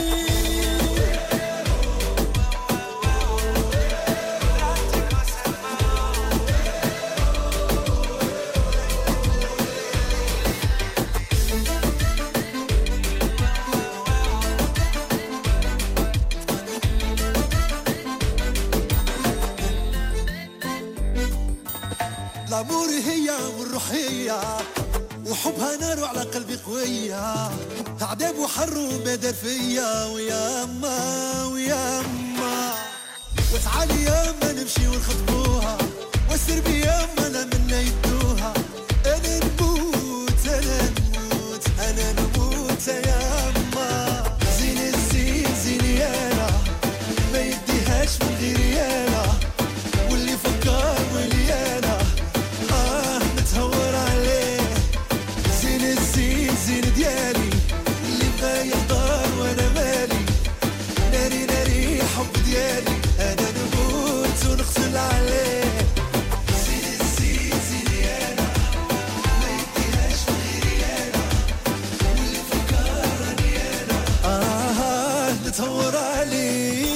Speaker 13: الامور هي والروحيه وحبها نار وعلى قلبي قويه، عذاب وحر وما دار فيا وياما وياما. وتعالي ياما نمشي ونخطبوها، وسر بياما لا منا يدوها. انا نموت انا نموت انا نموت ياما. زين الزين زيني انا ما يديهاش من غيري انا، واللي فكر واللي انا نتهور عليه. زين الزين زين ديالي اللي بغى يحضر وانا مالي، ناري ناري حب ديالي انا نموت ونغسل عليه. زين الزين زيني انا ما يديهاش من غيري انا، واللي فكر راني انا نتهور عليه.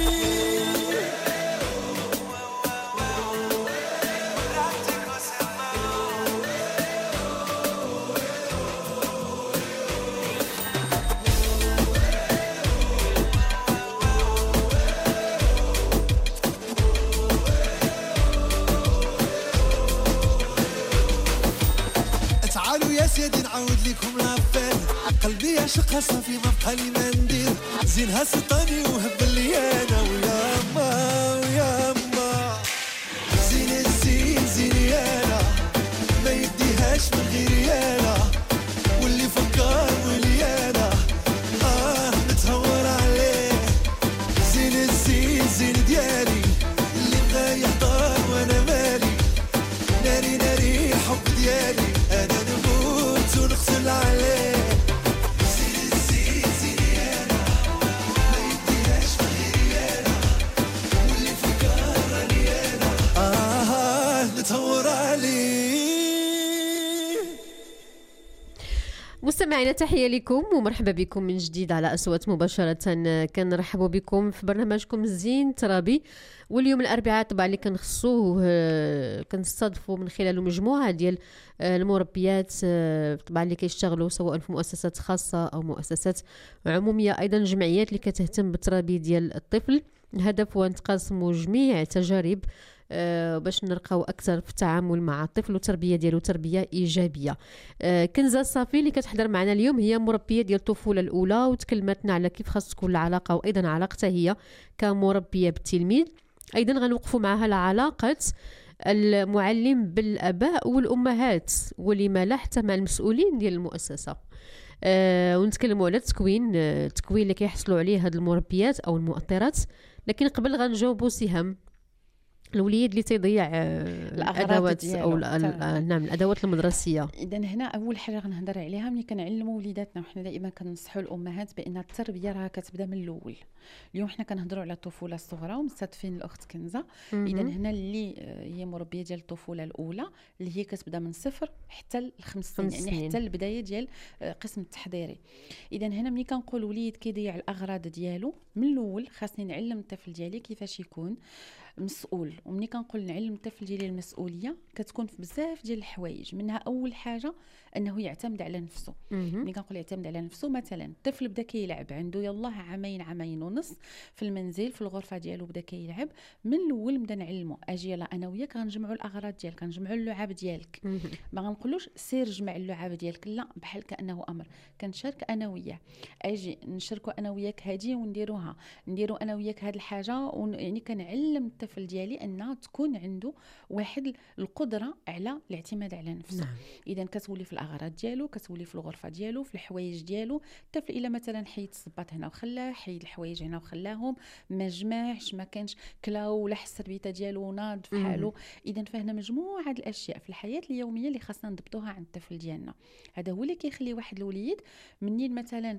Speaker 13: تعالوا يا سيدي نعاود لكم لافين، قلبي يعشقها صافي ما بقى لي ما ندير، زينها سطاني وهب لي انا وياما وياما. زين الزين زيني انا ما يديهاش من غيري انا، واللي فكر واللي انا نتهور عليه. زين الزين زين ديالي اللي بغى يحضر وانا مالي، ناري ناري الحب ديالي انا نموت ونغسل عليه. زين الزين زيني انا ما يديهاش من غيري انا، واللي فكر راني انا نتهور عليه.
Speaker 1: مستمعينا تحية لكم ومرحبا بكم من جديد على أصوات مباشرة. كنرحب بكم في برنامجكم زين ترابي، واليوم الأربعاء طبعا اللي كنستضيفوا من خلاله مجموعة ديال المربيات طبعا اللي كيشتغلوا سواء في مؤسسات خاصة أو مؤسسات عمومية، أيضا جمعيات اللي كتهتم بالتربية ديال الطفل. الهدف هو نتقاسموا جميع تجارب باش نرقاو اكثر في التعامل مع الطفل والتربيه ديالو تربيه ايجابيه. كنزه الصافي اللي كتحضر معنا اليوم هي مربيه ديال الطفوله الاولى، وتكلمتنا على كيف خاص تكون العلاقه وايضا علاقتها هي كمربيه بالتلميذ. ايضا غنوقفوا معها العلاقه المعلم بالاباء والامهات، ولما لا حتى مع المسؤولين ديال المؤسسه. ونتكلموا على التكوين اللي كيحصلوا عليه هاد المربيات او المؤطرات. لكن قبل غنجاوبوا سهام الوليد اللي تيضيع الادوات او نعم الادوات المدرسيه.
Speaker 2: اذا هنا اول حاجه غنهضر عليها ملي كنعلموا وليداتنا، وحنا دائما كننصحوا الامهات بان التربيه راه كتبدا من الاول. اليوم حنا كنهضروا على الطفوله الصغرى ومستضيفين الاخت كنزه. اذا هنا اللي هي مربيه ديال الطفوله الاولى اللي هي كتبدا من 0 حتى ل5 سنين، يعني حتى البدايه ديال قسم التحضيري. اذا هنا ملي كنقول وليد كيضيع الاغراض ديالو من الاول، خاصني نعلم الطفل ديالي كيفاش يكون مسؤول. ومني كنقول نعلم الطفل ديالي المسؤوليه كتكون في بزاف ديال الحوايج، منها اول حاجه انه يعتمد على نفسه. ملي كنقول يعتمد على نفسه، مثلا الطفل بدا كيلعب عنده يلاه عامين ونص في المنزل في الغرفه ديالو بدا كيلعب، من الاول نبدا نعلمه اجي يلاه انا وياك غنجمعوا الاغراض ديالك، غنجمعوا اللعاب ديالك. ما غنقولوش سير جمع اللعاب ديالك، لا، بحال كانه امر كنشارك انا وياه. اجي نشاركوا انا وياك هذه ونديروها، نديروا انا وياك هذه الحاجه، يعني كنعلم الطفل ديالي انها تكون عنده واحد القدره على الاعتماد على نفسه. اذا كتولي في الاغراض ديالو، كتولي في الغرفه ديالو، في الحوايج ديالو. الطفل الا مثلا حيد الصباط هنا وخلاه، حيد الحوايج هنا وخلاهم، ما جمعش، ما كانش كلاو ولا حس السربيته ديالو ناض في حاله. اذا فهنا مجموعه الاشياء في الحياه اليوميه اللي خاصنا نضبطوها عند الطفل ديالنا. هذا هو اللي كيخلي واحد الوليد منين مثلا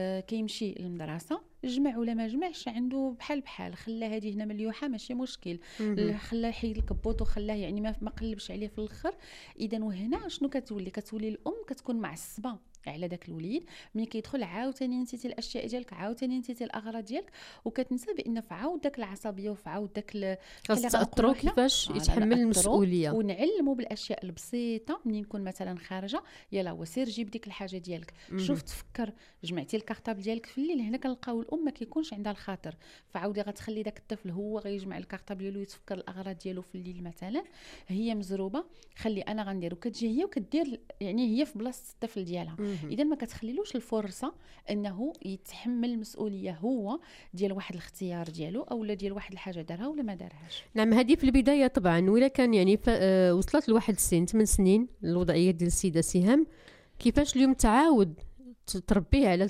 Speaker 2: كيمشي للمدرسه جمع ولا ما جمعش عنده بحال خلاه هذه هنا مليوحه ماشي مشكل، خلاه يحيد الكبوط وخلاه يعني ما قلبش عليه في الاخر. اذا وهنا شنو كتولي الام كتكون معصبه على داك الوليد ملي كيدخل عاوتاني نسيتي الاشياء ديالك، عاوتاني نسيتي الاغراض ديالك، وكتنسى بان في عاود داك العصبيه وفي عاود داك
Speaker 1: تاثروا كيفاش يتحمل المسؤوليه.
Speaker 2: ونعلموا بالاشياء البسيطه ملي نكون مثلا خارجه، يلا وسير جيب ديك الحاجه ديالك، شوف تفكر جمعتي الكارطابل ديالك في الليل. هنا كنلقاو الام ما كيكونش عندها الخاطر، فعاودي غتخلي داك الطفل هو غيجمع الكارطابل ديالو يتفكر الاغراض ديالو في الليل مثلا، هي مزروبه خلي انا غندير، وكتجي هي وكدير يعني هي في بلاصه الطفل ديالها. اذا ما كتخليلوش الفرصه انه يتحمل المسؤوليه هو ديال واحد الاختيار ديالو اولا ديال واحد الحاجه دارها ولا ما دارهاش.
Speaker 1: نعم، هذه في البدايه طبعا، ولا كان يعني وصلت لواحد السن 8 سنين الوضعيه ديال السيده سهام، كيفاش اليوم تعاود تربيه على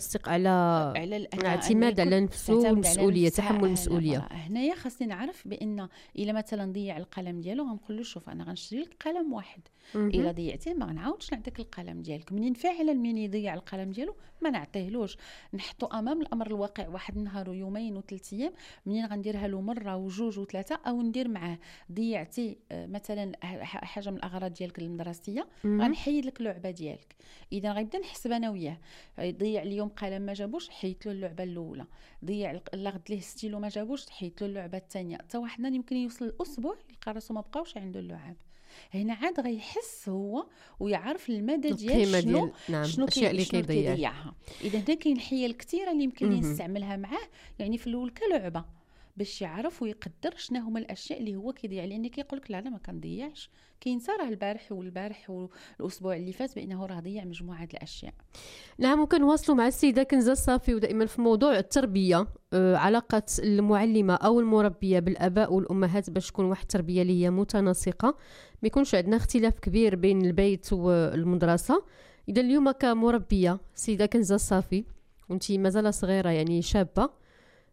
Speaker 1: على الاعتماد على نفسه والمسؤوليه، تحمل المسؤوليه.
Speaker 2: هنايا خاصني نعرف بان الا مثلا ضيع القلم ديالو غنقول له شوف انا غنشري لك قلم واحد، الا ضيعتيه ما غنعاودش نعطيك القلم ديالك. منين فعلا من يضيع القلم ديالو ما نعطيهلوش، نحطو امام الامر الواقع واحد النهار ويومين وثلاث ايام. منين غنديرها له مره وجوج وثلاثه، او ندير معاه ضيعتي مثلا حاجه من الاغراض ديالك المدرسيه غنحيد لك اللعبه ديالك. اذا غنبدا نحسب انا وياه، ضيع اليوم قلم ما جابوش حيت له اللعبه الاولى، ضيع غد ليه ستيلو ما جابوش حيت له اللعبه الثانيه، حتى واحد يمكن يوصل الاسبوع يلقى راسو ما بقاوش عنده اللعاب. هنا عاد غيحس هو ويعرف المدى ديال شنو الاشياء اللي كيضيعها. اذا هنا كاين حيل كثيره اللي يمكن يستعملها معاه، يعني في الاول كلعبه باش يعرف ويقدر شنو هما الاشياء اللي هو كيضيع. لان كيقول لك لا انا ما كنضيعش، كينسى راه البارح والاسبوع اللي فات بانه راه ضيع مجموعه الاشياء.
Speaker 1: نعم، وكنواصلوا مع السيده كنزه الصافي، ودائما في موضوع التربيه، علاقه المعلمه او المربيه بالاباء والامهات باش تكون واحد التربيه اللي هي متناسقه، ما يكونش عندنا اختلاف كبير بين البيت والمدرسه. اذا اليوم كمربيه سيده كنزه الصافي وانت مازال صغيره يعني شابه،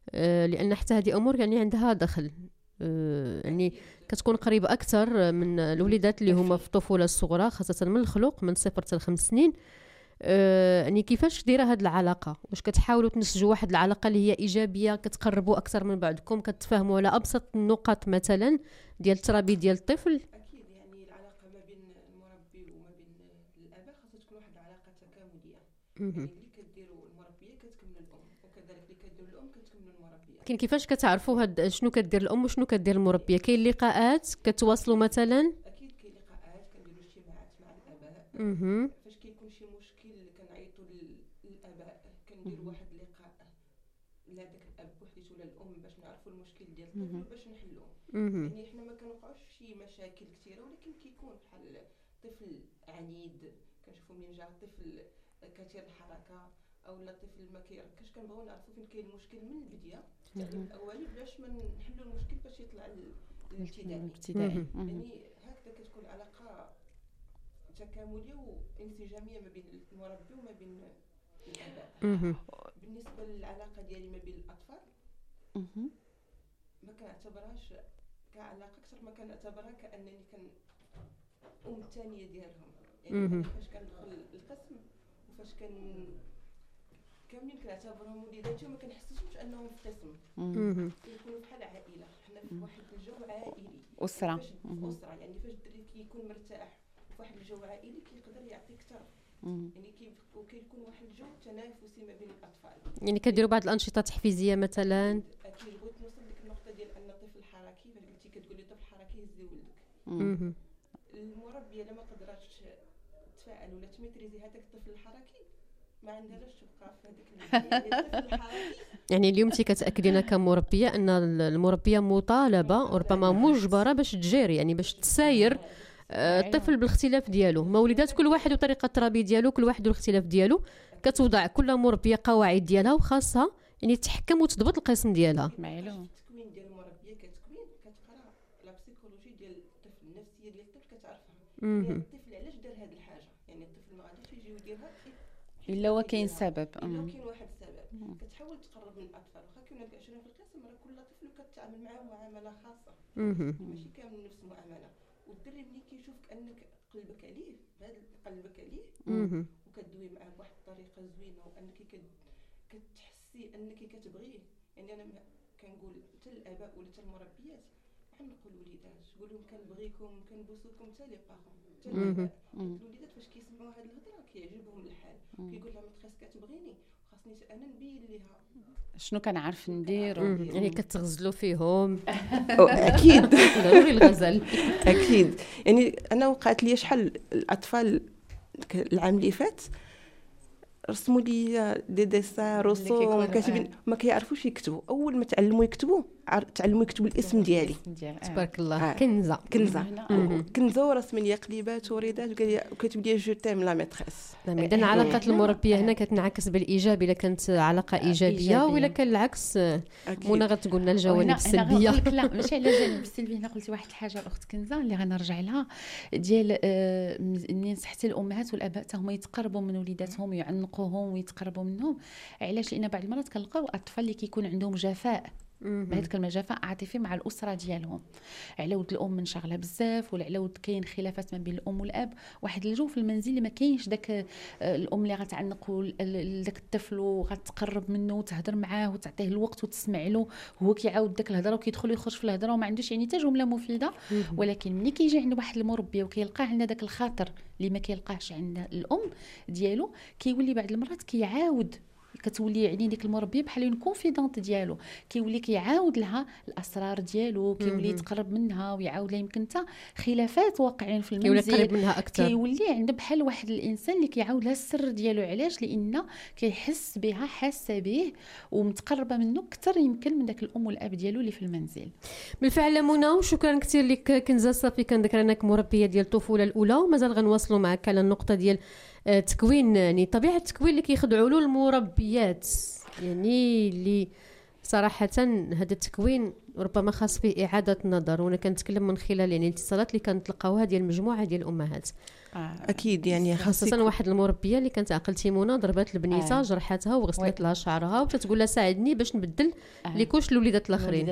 Speaker 1: لان حتى هذه امور يعني عندها دخل، يعني كتكون قريبه اكثر من الوليدات اللي هما في الطفوله الصغرى، خاصه من الخلق من 0 حتى 5 سنين. يعني كيفاش دايره هذه العلاقه؟ واش كتحاولوا تنسجوا واحد العلاقه اللي هي ايجابيه، كتقربوا اكثر من بعضكم، كتفاهموا على ابسط النقط مثلا ديال التربيه ديال الطفل؟
Speaker 3: اكيد، يعني العلاقه ما بين المربي وما بين الاباء خاصها تكون واحد العلاقه تكامليه. يعني اللي كديروا المربيه كتكمل الام، وكذلك اللي كدير الام كتكمل المربيه.
Speaker 1: لكن كيفاش كتعرفوا شنو كدير الام وشنو كدير المربيه؟ كاين لقاءات كتواصلوا مثلا؟
Speaker 3: اكيد كاين لقاءات، كنديروا اجتماعات مع الاباء. فاش كيكون شي مشكل كنعيطوا للاباء، كنديروا واحد اللقاء لا داك الاب وحديته ولا الام باش نعرفوا المشكل ديال الطفل باش نحلوه. يعني حنا ما كنوقعوش شي مشاكل كثيره، ولكن كيكون بحال طفل عنيد كنشوفوا منين جا الطفل كثير الحركه اولا الطفل ما كيركزش، كنبغيو نعرفوا فين كاين المشكل من البدايه التعليم الاولي باش ما نحلوا المشكل باش يطلع الابتدائي. يعني هكذا كتكون علاقه تكامليه وانسجاميه ما بين المربي وما بين الاباء. بالنسبه للعلاقه ديالي ما بين الاطفال ما كنعتبرهاش كعلاقه اكثر ما كنعتبرها كانني ام الثانيه ديالهم. يعني فاش كندخل القسم وفاش كاملين كنعتبرهم وليداتي وما كنحسوش انهم في قسم. كيكونوا بحال عائله، حنا في واحد الجو عائلي،
Speaker 2: اسره.
Speaker 3: اسره يعني فاش الدري كيكون مرتاح في واحد الجو عائلي كيقدر يعطي اكثر. يعني كيكون واحد الجو تنافسي ما بين الاطفال.
Speaker 1: يعني كديروا بعض الانشطه تحفيزيه مثلا؟
Speaker 3: اكيد بغيت نوصل لك النقطه ديال ان الطفل الحركي، فاش قلتي كتقولي طفل حركي هزي ولدك. المربيه لما قدراتش تفاعل ولا تميتريزي هذاك الطفل الحركي ما عندهاش تبقى في هذاك الطفل الحركي.
Speaker 1: يعني اليوم انت كتاكدينا كمربيه ان المربيه مطالبه وربما مجبره باش تجيري، يعني باش تساير الطفل بالاختلاف ديالو. مولدات كل واحد وطريقه التربيه ديالو، كل واحد والاختلاف ديالو. كتوضع كل مربيه قواعد ديالها وخاصه يعني تحكم وتضبط القسم ديالها.
Speaker 3: التكوين ديال المربيه كتقرا لا بسيكولوجي ديال الطفل، النفسيه ديال الطفل كتعرفها. الطفل علاش دار هذه الحاجه، يعني الطفل ما غاديش يجي ويديرها
Speaker 2: الا هو كاين سبب.
Speaker 3: الا كاين واحد السبب. كتحاول تقرب من الاطفال، واخا كنا كنعيشوا في القسم راه كل طفل كتعامل معاه معامله خاصه، ماشي كامل نفس المعامله. والدري ملي كيشوفك انك قلبك عليه، هذا قلبك عليه وكدوي معاه بواحد الطريقه زوينه، وانك كتحسي انك كتبغيه. يعني انا كنقول حتى الاباء ولا حتى المربيات عنقوا الوليدات، قول لهم كنبغيكم كنبوسوكم حتى لي باغون، حتى الوليدات فاش كيسمعوا هذه الهضره كيعجبهم الحال، كيقول لها ما خاصك تبغيني، خاصني انا نبين ليها
Speaker 2: شنو كنعرف ندير.
Speaker 1: يعني كتغزلوا فيهم.
Speaker 14: اكيد
Speaker 1: ضروري الغزل.
Speaker 14: اكيد. يعني انا وقعت لي شحال الاطفال العام اللي فات رسموا لي دي ديسان رسوم كاتبين ما كيعرفوش يكتبوا. اول ما تعلموا يكتبوا الاسم ديالي.
Speaker 1: تبارك الله. كنزه
Speaker 14: ورسم لي قليبات وريدات وكاتب لي جو تيم لا ميتريس.
Speaker 1: اذا علاقه المربيه هنا كتنعكس بالايجاب الا كانت علاقه ايجابيه، ولا كان العكس منى غتقول لنا الجوانب السلبيه.
Speaker 2: لا ماشي على الجانب السلبي. هنا قلتي واحد الحاجه الاخت كنزه اللي غنرجع لها، ديال منين حتى الامهات والاباء حتى هما يتقربوا من وليداتهم ويعنقوهم ويتقربوا منهم. علاش؟ لان بعض المرات كنلقاو اطفال اللي كيكون عندهم جفاء، بهذه الكلمه جفاء عاطفي مع الاسره ديالهم، على ود الام منشغله بزاف، ولا على ود كاين خلافات ما بين الام والاب، واحد الجو في المنزل اللي ما كاينش داك الام اللي غتعنق داك الطفل وغتقرب منه وتهضر معاه وتعطيه الوقت وتسمع له، هو كيعاود داك الهضره وكيدخل ويخرج في الهضره وما عندوش يعني حتى جمله مفيده. ولكن ملي كيجي عند واحد المربيه وكيلقى عندنا داك الخاطر اللي ما كيلقاهش عند الام ديالو، كيولي بعض المرات كيعاود، كتولي يعني ديك المربيه بحال اون كونفيدونت ديالو، كيولي كيعاود لها الاسرار ديالو، كيولي يتقرب منها ويعاود لها يمكن حتى خلافات واقعين في المنزل،
Speaker 1: كيولي قريب منها اكثر،
Speaker 2: كيولي عنده بحال واحد الانسان اللي كيعاود لها السر ديالو. علاش؟ لان كيحس بها، حاسه به ومتقربه منه اكثر يمكن من داك الام والاب ديالو اللي في المنزل.
Speaker 1: بالفعل منى، وشكرا كثير لك كنزه. صافي كنذكر انك مربيه ديال الطفوله الاولى، ومازال غنواصلوا معك على النقطه ديال تكوين، يعني طبيعه التكوين اللي كيخضعوا له المربيات، يعني اللي صراحه هذا التكوين ربما خاص فيه اعاده نظر. وانا كنتكلم من خلال يعني الاتصالات اللي كنتلقاوها ديال مجموعه ديال الامهات.
Speaker 14: اكيد يعني
Speaker 1: خاصه واحد المربيه اللي كانت عقلتي منى ضربات البنيته جرحتها وغسلت لها شعرها وتتقول لها ساعدني باش نبدل ليكوش الوليدات الاخرين.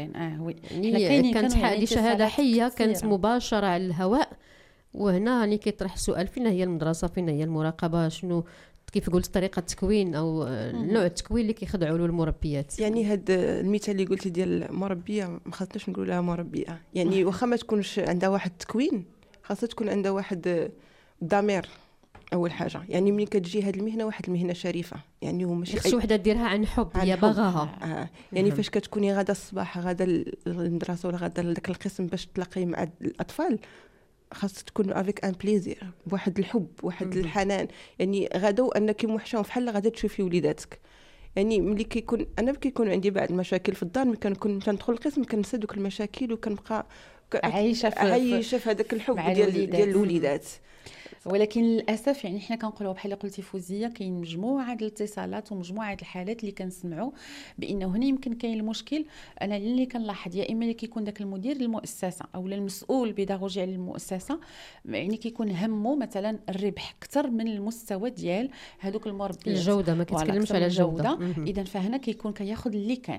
Speaker 1: يعني كانت حالي شهاده حيه، كانت مباشره على الهواء. وهنا راني كيطرح السؤال، فين هي المدرسه، فين هي المراقبه، شنو كيف قلت طريقه التكوين او نوع التكوين اللي كيخضعوا له المربيات.
Speaker 14: يعني هذا المثال اللي قلتي ديال المربيه ما خاصناش نقول لها مربيه، يعني واخا ما تكونش عندها واحد التكوين خاصها تكون عندها واحد ضمير. اول حاجه يعني ملي كتجي هذه المهنه واحد المهنه شريفه، يعني وماشي
Speaker 1: خص وحده ديرها عن حب، هي باغاها.
Speaker 14: يعني فاش كتكوني غاده الصباح غاده للمدرسه ولا غاده لذاك القسم باش تلاقي مع الاطفال، خاص تكون افيك ان بليزير، بواحد الحب، واحد الحنان. يعني غادو انك موحشه بحال غادا تشوفي وليداتك. يعني ملي كيكون عندي بعض المشاكل في الدار، ملي كنكون تندخل القسم كنسى دوك المشاكل وكنبقى عايشه في هذاك الحب ديال الوليدات.
Speaker 2: ولكن للاسف يعني حنا كنقولوا بحال اللي قلتي فوزيه، كاين مجموعه ديال الاتصالات ومجموعه ديال الحالات اللي كنسمعوا بانه هنا يمكن كاين المشكل. انا اللي كنلاحظ يا اما اللي كيكون داك المدير المؤسسه او المسؤول البيداغوجي على المؤسسه، يعني كيكون همه مثلا الربح اكثر من المستوى ديال هذوك المربيات،
Speaker 1: الجوده ما كتكلمش على الجوده.
Speaker 2: اذا فهنا كيكون كياخذ اللي كان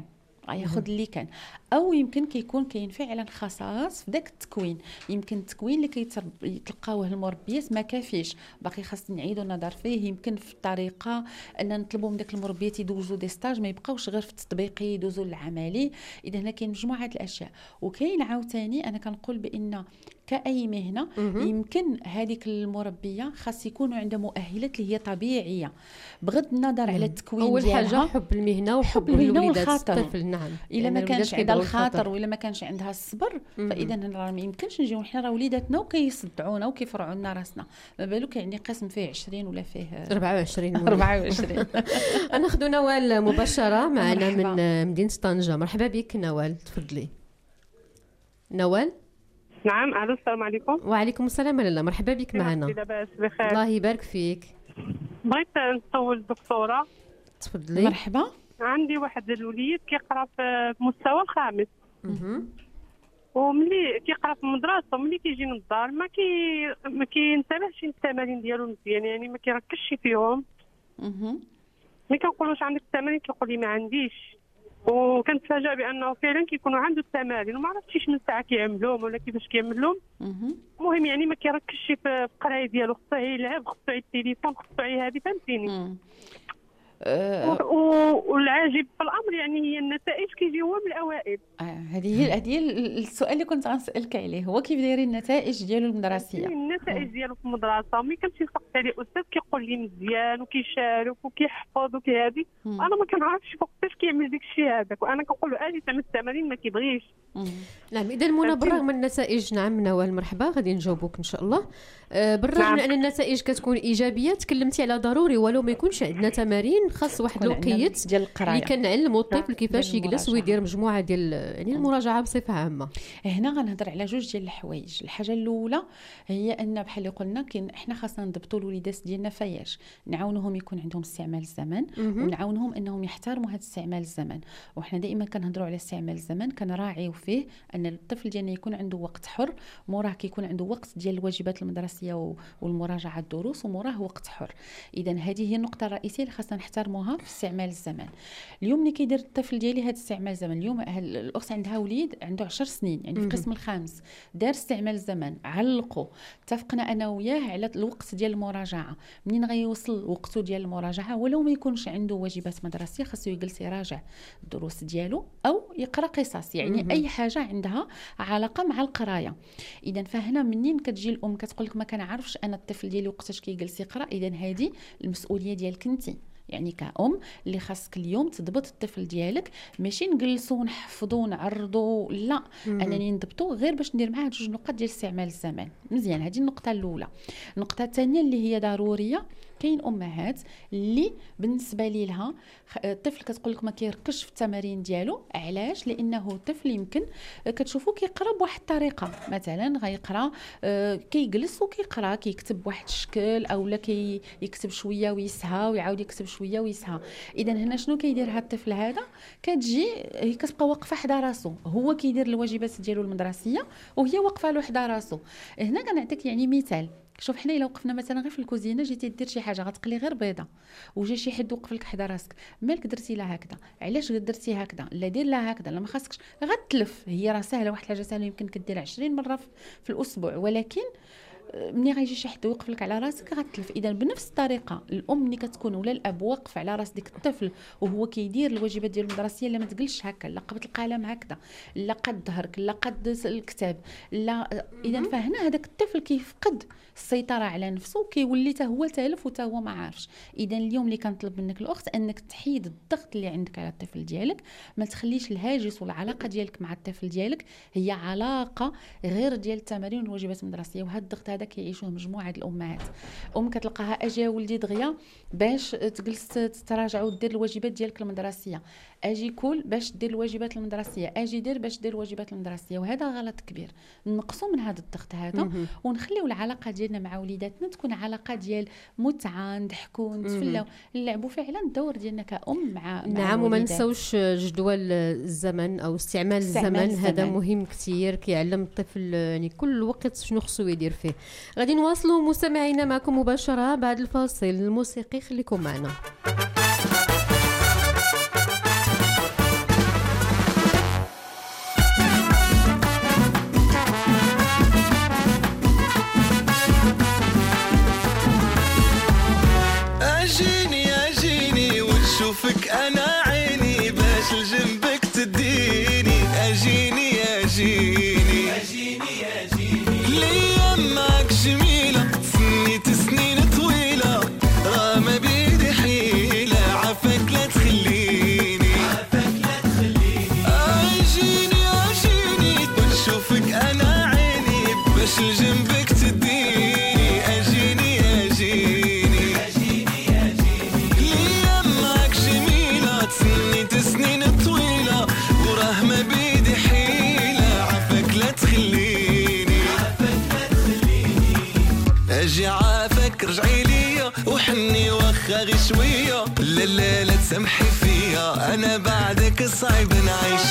Speaker 2: غياخذ اللي كان، او يمكن كيكون كاين فعلا خصائص في داك التكوين. يمكن التكوين اللي كيتلقاوه المربيات ما كافيش، باقي خاص نعيدوا النظر فيه. يمكن في الطريقه ان نطلبوا من داك المربيات يدوزوا دي ستاج، ما يبقاوش غير في التطبيقي، يدوزوا للعملي. اذا هنا كاين مجموعه الاشياء. وكاين عاوتاني انا كنقول بان كأي مهنة يمكن هذيك المربية خاص يكونوا عندها مؤهلات اللي هي طبيعية بغض النظر على التكوين
Speaker 1: أول
Speaker 2: ديالها.
Speaker 1: حاجة حب المهنة وحب الوليدات الطفل. نعم،
Speaker 2: إلا ما كانش عندها الخاطر وإلا ما كانش عندها الصبر، فإذا راه ما يمكنش نجيو حنا راه وليداتنا وكيصدعونا وكيفرعوا لنا راسنا، ما بالك يعني قسم فيه 20 ولا فيه 24.
Speaker 1: ناخذ نوال مباشرة معنا من مدينة طنجة. مرحبا بك نوال، تفضلي. نوال.
Speaker 15: نعم، الو، السلام عليكم.
Speaker 1: وعليكم السلام ورحمة الله، مرحبا بك معنا.
Speaker 15: لاباس بخير،
Speaker 1: الله يبارك فيك.
Speaker 15: بغيت نسول الدكتوره.
Speaker 1: تفضلي.
Speaker 2: مرحبا.
Speaker 15: عندي واحد الوليد كيقرا في المستوى الخامس، وملي كيقرا في المدرسه ملي كيجي للدار ما كينتبهش للتمارين ديالو مزيان، يعني ما كيركزش فيهم. ملي كنقولوش عندك التمارين كيقول لي ما عنديش، وكنتفاجئ بانه فعلا كيكونوا عنده التمارين وما عرفتش من ساعه كيعملوهم ولا كيفاش كيعملوهم. المهم يعني ما كيركزش في القرايه ديالو، خصو يلعب، خصو التليفون، خصو هذه، فهمتيني. والعاجب في الامر يعني هي النتائج كيجي هو من الاوائل.
Speaker 2: هذه هي السؤال اللي كنت غنسالك عليه، هو كيف دايرين النتائج ديالو المدرسيه.
Speaker 15: النتائج ديالو في المدرسه ملي كنمشي نسقط عليه الاستاذ كيقول لي مزيان وكيشارك وكيحفظ وكهذه، انا ما كنعرفش كيفاش كيعمل داك الشيء هذاك، وانا كنقول له اجي تعمل التمارين ما كيبغيش.
Speaker 1: نعم، اذا منى بالرغم من النتائج، نعم نوال مرحبا، غادي نجاوبوك ان شاء الله. بالرغم من ان النتائج كتكون ايجابيه، تكلمتي على ضروري ولو ما يكونش عندنا تمارين، خاص واحد الوقيت
Speaker 2: ديال القرايه
Speaker 1: اللي كنعلموا الطفل كيفاش يجلس ويدير مجموعه ديال يعني المراجعه بصفه عامه.
Speaker 2: هنا غنهضر على جوج ديال الحوايج. الحاجه الاولى هي ان بحال اللي قلنا كاين احنا خاصنا نضبطوا الوليدات ديالنا فياش نعاونوهم يكون عندهم استعمال الزمن، ونعاونوهم انهم يحترموا هذا استعمال الزمن. وحنا دائما كنهضروا على استعمال الزمن، كنراعيو فيه ان الطفل ديالنا يكون عنده وقت حر، موراه كيكون عنده وقت ديال الواجبات المدرسيه والمراجعه الدروس، وموراه وقت حر. اذا هذه هي النقطه الرئيسيه اللي خاصنا نحترموها في استعمال الزمن. اليوم ملي كيدير الطفل ديالي هذا استعمال الزمن، اليوم الاخت عندها وليد عنده 10 سنين يعني في القسم الخامس، دار استعمال الزمن، علقوا، اتفقنا انا وياه على الوقت ديال المراجعه. منين غيوصل وقته ديال المراجعه ولو ما يكونش عنده واجبات مدرسيه، خاصو يجلس يراجع الدروس ديالو او يقرا قصص، يعني اي حاجه عندها علاقه مع القرايه. اذا فهنا منين كتجي الام كتقول لك ما كنعرفش انا الطفل ديالي وقتاش كيجلس يقرا، اذا هذه المسؤوليه ديالك انت، يعني كأم اللي خاصك اليوم تضبط الطفل ديالك، ماشي نجلسو نحفظو نعرضو، لا، انني نضبطو غير باش ندير معاه جوج نقط ديال استعمال الزمن مزيان. هذه النقطه الاولى. النقطه الثانيه اللي هي ضروريه، كاين امهات اللي بالنسبه لها الطفل كتقول لك ما كيركزش في التمارين ديالو. علاش؟ لانه الطفل يمكن كتشوفو كيقرا بواحد الطريقه، مثلا غيقرا كيجلس وكيقرا، كيكتب بواحد الشكل، اولا كيكتب شويه ويسها ويعاود يكتب شويه ويسها. اذا هنا شنو كيدير هذا الطفل هذا؟ كتجي هي كتبقى واقفه حدا راسو، هو كيدير الواجبات ديالو المدرسيه وهي واقفه له حدا راسو. هنا كنعطيك يعني مثال. شوف حنا الا وقفنا مثلا غير في الكوزينه، جيتي دير شي حاجه غتقلي غير بيضه، وجا شي حد وقف لك حدا راسك، مالك درتي لها هكذا، علاش درتي هكذا، لا دير لها هكذا، لا ما خاصكش، غتلف. هي راه سهله، واحد الحاجه سهله يمكن كدير 20 مره في الاسبوع، ولكن ملي غيجي شي حد يوقف لك على راسك غتلف. اذا بنفس الطريقه الام ملي كتكون ولا الاب واقف على راس ديك الطفل وهو كيدير الواجبات ديالو المدرسيه، لا ما تجلسش هكا، لا قبط القلم هكذا، لا قد ظهرك، لا قد الكتاب، لا. اذا فهنا هذاك الطفل كيفقد السيطره على نفسه وكيولي حتى هو تالف وتا هو ما عارفش. اذا اليوم اللي كنطلب منك الاخت انك تحيد الضغط اللي عندك على الطفل ديالك، ما تخليش الهاجس والعلاقه ديالك مع الطفل ديالك هي علاقه غير ديال التمارين والواجبات المدرسيه. وهذا الضغط هذا كيعيشوه مجموعه الامهات. كتلقاها اجي ولدي دغيا باش تجلس تراجع ودير الواجبات ديالك المدرسيه، اجي كل باش دير الواجبات المدرسيه، اجي دير باش دير الواجبات المدرسيه، وهذا غلط كبير. نقصوا من هذا الضغط هذا ونخليو العلاقه ديالنا مع وليداتنا تكون علاقه ديال متعه، نضحكوا نتفلاو نلعبوا فعلا الدور ديالنا كأم مع
Speaker 1: نعم. وما نساوش جدول الزمن او استعمال الزمن، هذا مهم كثير، كيعلم الطفل يعني كل وقت شنو خصو يدير فيه. غادي نواصلوا مستمعينا معكم مباشره بعد الفاصل الموسيقي، خليكم معنا.
Speaker 7: نشوفك انا عيني باش لجنبك تديني اجيني اجيني اجيني اجيني الايام معك جميله سنيت سنين طويله راه ما بيدي حيله عافاك لا تخليني عافاك لا تخليني اجيني اجيني ونشوفك انا عيني باش لجنبك تديني اجيني اجيني اجيني اجيني الايام معك جميله سنيت سنين طويله وراه ما بيدي حيله عافاك لا تخليني عافاك لا تخليني اجي عافاك رجعي ليا وحني واخا غي شويه لا لا لا تسامحي فيا انا بعدك صعيب نعيش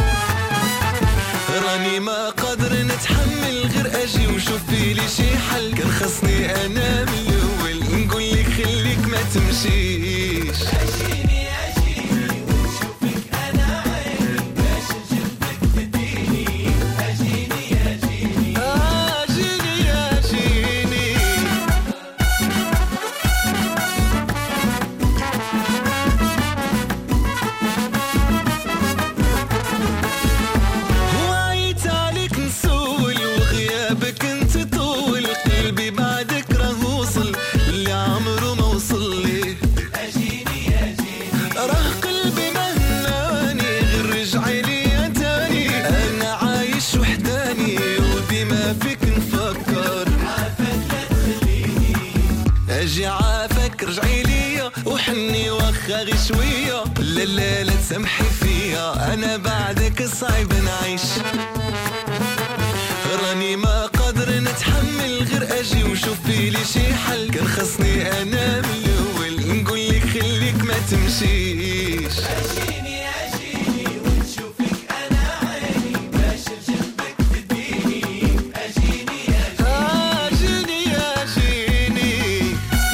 Speaker 7: راني ما قادر نتحمل غير اجي وشوفي لي شي حل كان خصني انا من الاول نقول لك خليك ما تمشيش اجيني اجيني ونشوفك انا عيني باش جنبك تديني اجيني اجيني اجيني اجيني وعيت عليك نسول وغيابك انت طول قلبي بعدك راه وصل اللي عمره ما وصل لي اجيني اجيني راه قلبي مهناني غير رجعي لي تاني انا عايش وحداني وديما فيك نفكر عافاك لا تخليني اجي عافاك رجعي ليا وحني واخا غي شويه لا لا لا تسامحي فيا انا بعدك صعيب نعيش راني ما قادر نتحمل غير اجي وشوفي لي شي حل كان خصني انا من الاول نقول لك خليك ما تمشيش اجيني اجيني ونشوفك انا عيني باش جنبك تديني اجيني اجيني اجيني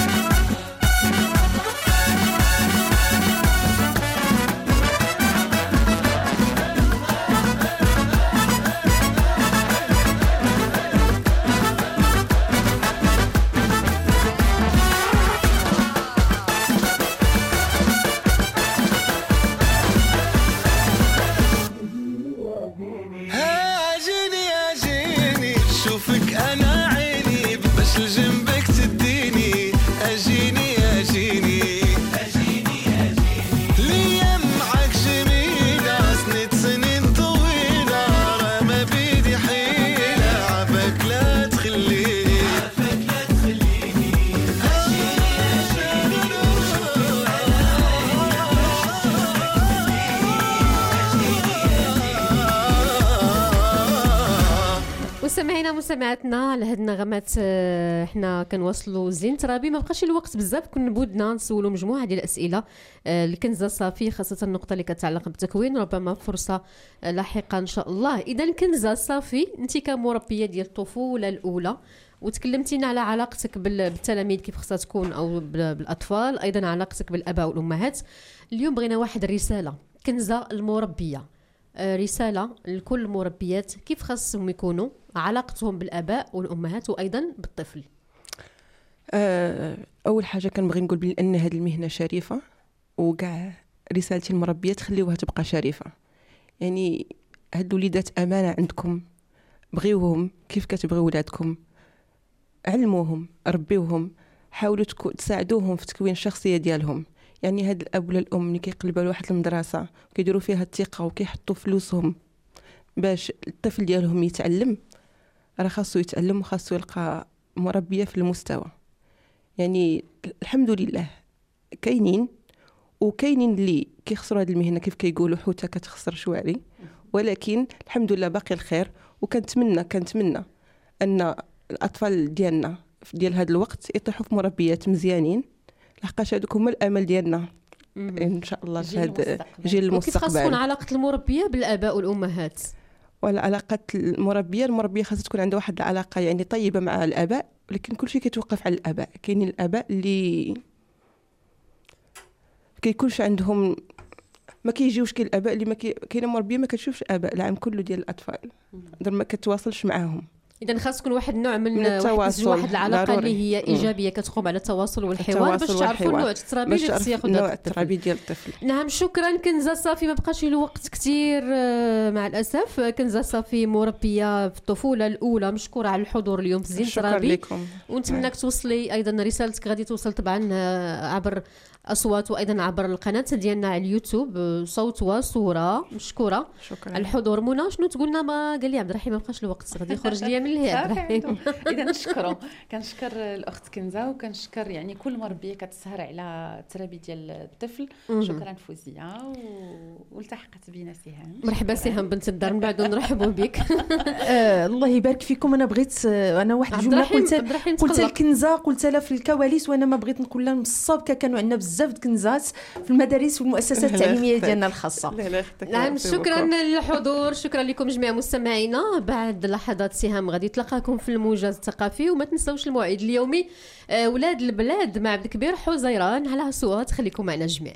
Speaker 7: اجيني اجيني شوفك انا عيني باش لجنبك تديني اجيني اجيني اجيني اجيني الايام معك جميله سنيت سنين طويله راه ما بيدي حيله عافاك لا تخليني عافاك لا تخليني اجيني
Speaker 1: مستمعينا مستمعاتنا لهاد النغمات احنا كنواصلوا زين ترابي ما بقاش الوقت بزاف كنا بودنا نسولوا مجموعه ديال الاسئله الكنزه صافي خاصه النقطه اللي كتعلق بالتكوين ربما فرصه لاحقه ان شاء الله. اذا كنزه صافي انت كمربيه ديال الطفوله الاولى وتكلمتينا على علاقتك بالتلاميذ كيف خصها تكون او بالاطفال ايضا علاقتك بالاباء والامهات. اليوم بغينا واحد الرساله كنزه المربيه رساله لكل المربيات كيف خاصهم يكونوا علاقتهم بالاباء والامهات وايضا بالطفل.
Speaker 14: اول حاجه كنبغي نقول بان هذه المهنه شريفه وكاع رسالتي للمربيات خليوها تبقى شريفه. يعني هاد الوليدات امانه عندكم بغيوهم كيف كتبغيو ولادكم علموهم ربيوهم حاولوا تساعدوهم في تكوين الشخصيه ديالهم. يعني هاد الاب ولا الام اللي كيقلبوا لواحد المدرسه وكيديروا فيها الثقه وكيحطوا فلوسهم باش الطفل ديالهم يتعلم راه خاصو يتعلم وخاصو يلقى مربيه في المستوى. يعني الحمد لله كاينين وكاينين اللي كيخسروا هذه المهنه كيف كيقولوا حوته كتخسر شواري ولكن الحمد لله باقي الخير. وكنتمنى ان الاطفال ديالنا ديال هذا الوقت يطيحوا في مربيات مزيانين لحقاش هذوك هما الامل ديالنا ان شاء الله في هذا جيل المستقبل.
Speaker 1: وكيف خاص تكون علاقه المربيه بالاباء والامهات؟
Speaker 14: والعلاقه المربيه خاصها تكون عندها واحد العلاقه يعني طيبه مع الاباء ولكن كل شيء كيتوقف على الاباء. كاينين الاباء اللي كيكونش عندهم ما كيجيوش كاين الاباء اللي كاينه مربيه ما كتشوفش الاباء العام كله ديال الاطفال ما كتواصلش معاهم
Speaker 1: اذا خاص يكون واحد النوع من
Speaker 14: التواصل،
Speaker 1: واحد العلاقه
Speaker 14: ضروري.
Speaker 1: اللي هي ايجابيه كتقوم على التواصل والحوار باش تعرفوا النوع الترابي اللي خص ياخذ
Speaker 14: النوع الترابي ديال الطفل.
Speaker 1: نعم شكرا كنزه صافي، ما بقاش له وقت كثير مع الاسف. كنزه صافي مربيه في الطفوله الاولى، مشكوره على الحضور اليوم في زين ترابي، ونتمنىك توصلي ايضا رسالتك غادي توصل طبعا عبر اصوات وايضا عبر القناه ديالنا على اليوتيوب صوت وصوره. مشكوره على الحضور. منى شنو تقولنا؟ ما قال لي عبد الرحيم ما بقاش له وقت غادي يخرج ليا من الهي عبد الرحيم.
Speaker 2: اذا نشكروا، كنشكر الاخت كنزه، وكنشكر يعني كل مربيه كتسهر على التربيه ديال الطفل. شكرا فوزيه، والتحقت بينا سهام.
Speaker 1: مرحبا سهام بنت الدار، من بعد نرحبوا بك.
Speaker 16: الله يبارك فيكم. انا بغيت انا واحد الجمله قلت الكنزه، قلت لها في الكواليس، وانا ما بغيت نقول لها نصاب، كانوا عندنا بزاف د كنزات في المدارس والمؤسسات التعليميه ديالنا الخاصه.
Speaker 1: نعم شكرا للحضور، شكرا لكم جميع مستمعينا. بعد لحظات سهام غادي تلقاكم في الموجز الثقافي، وما تنسوش الموعد اليومي ولاد البلاد مع عبد الكبير حزيران على اصوات. خليكم معنا جميع.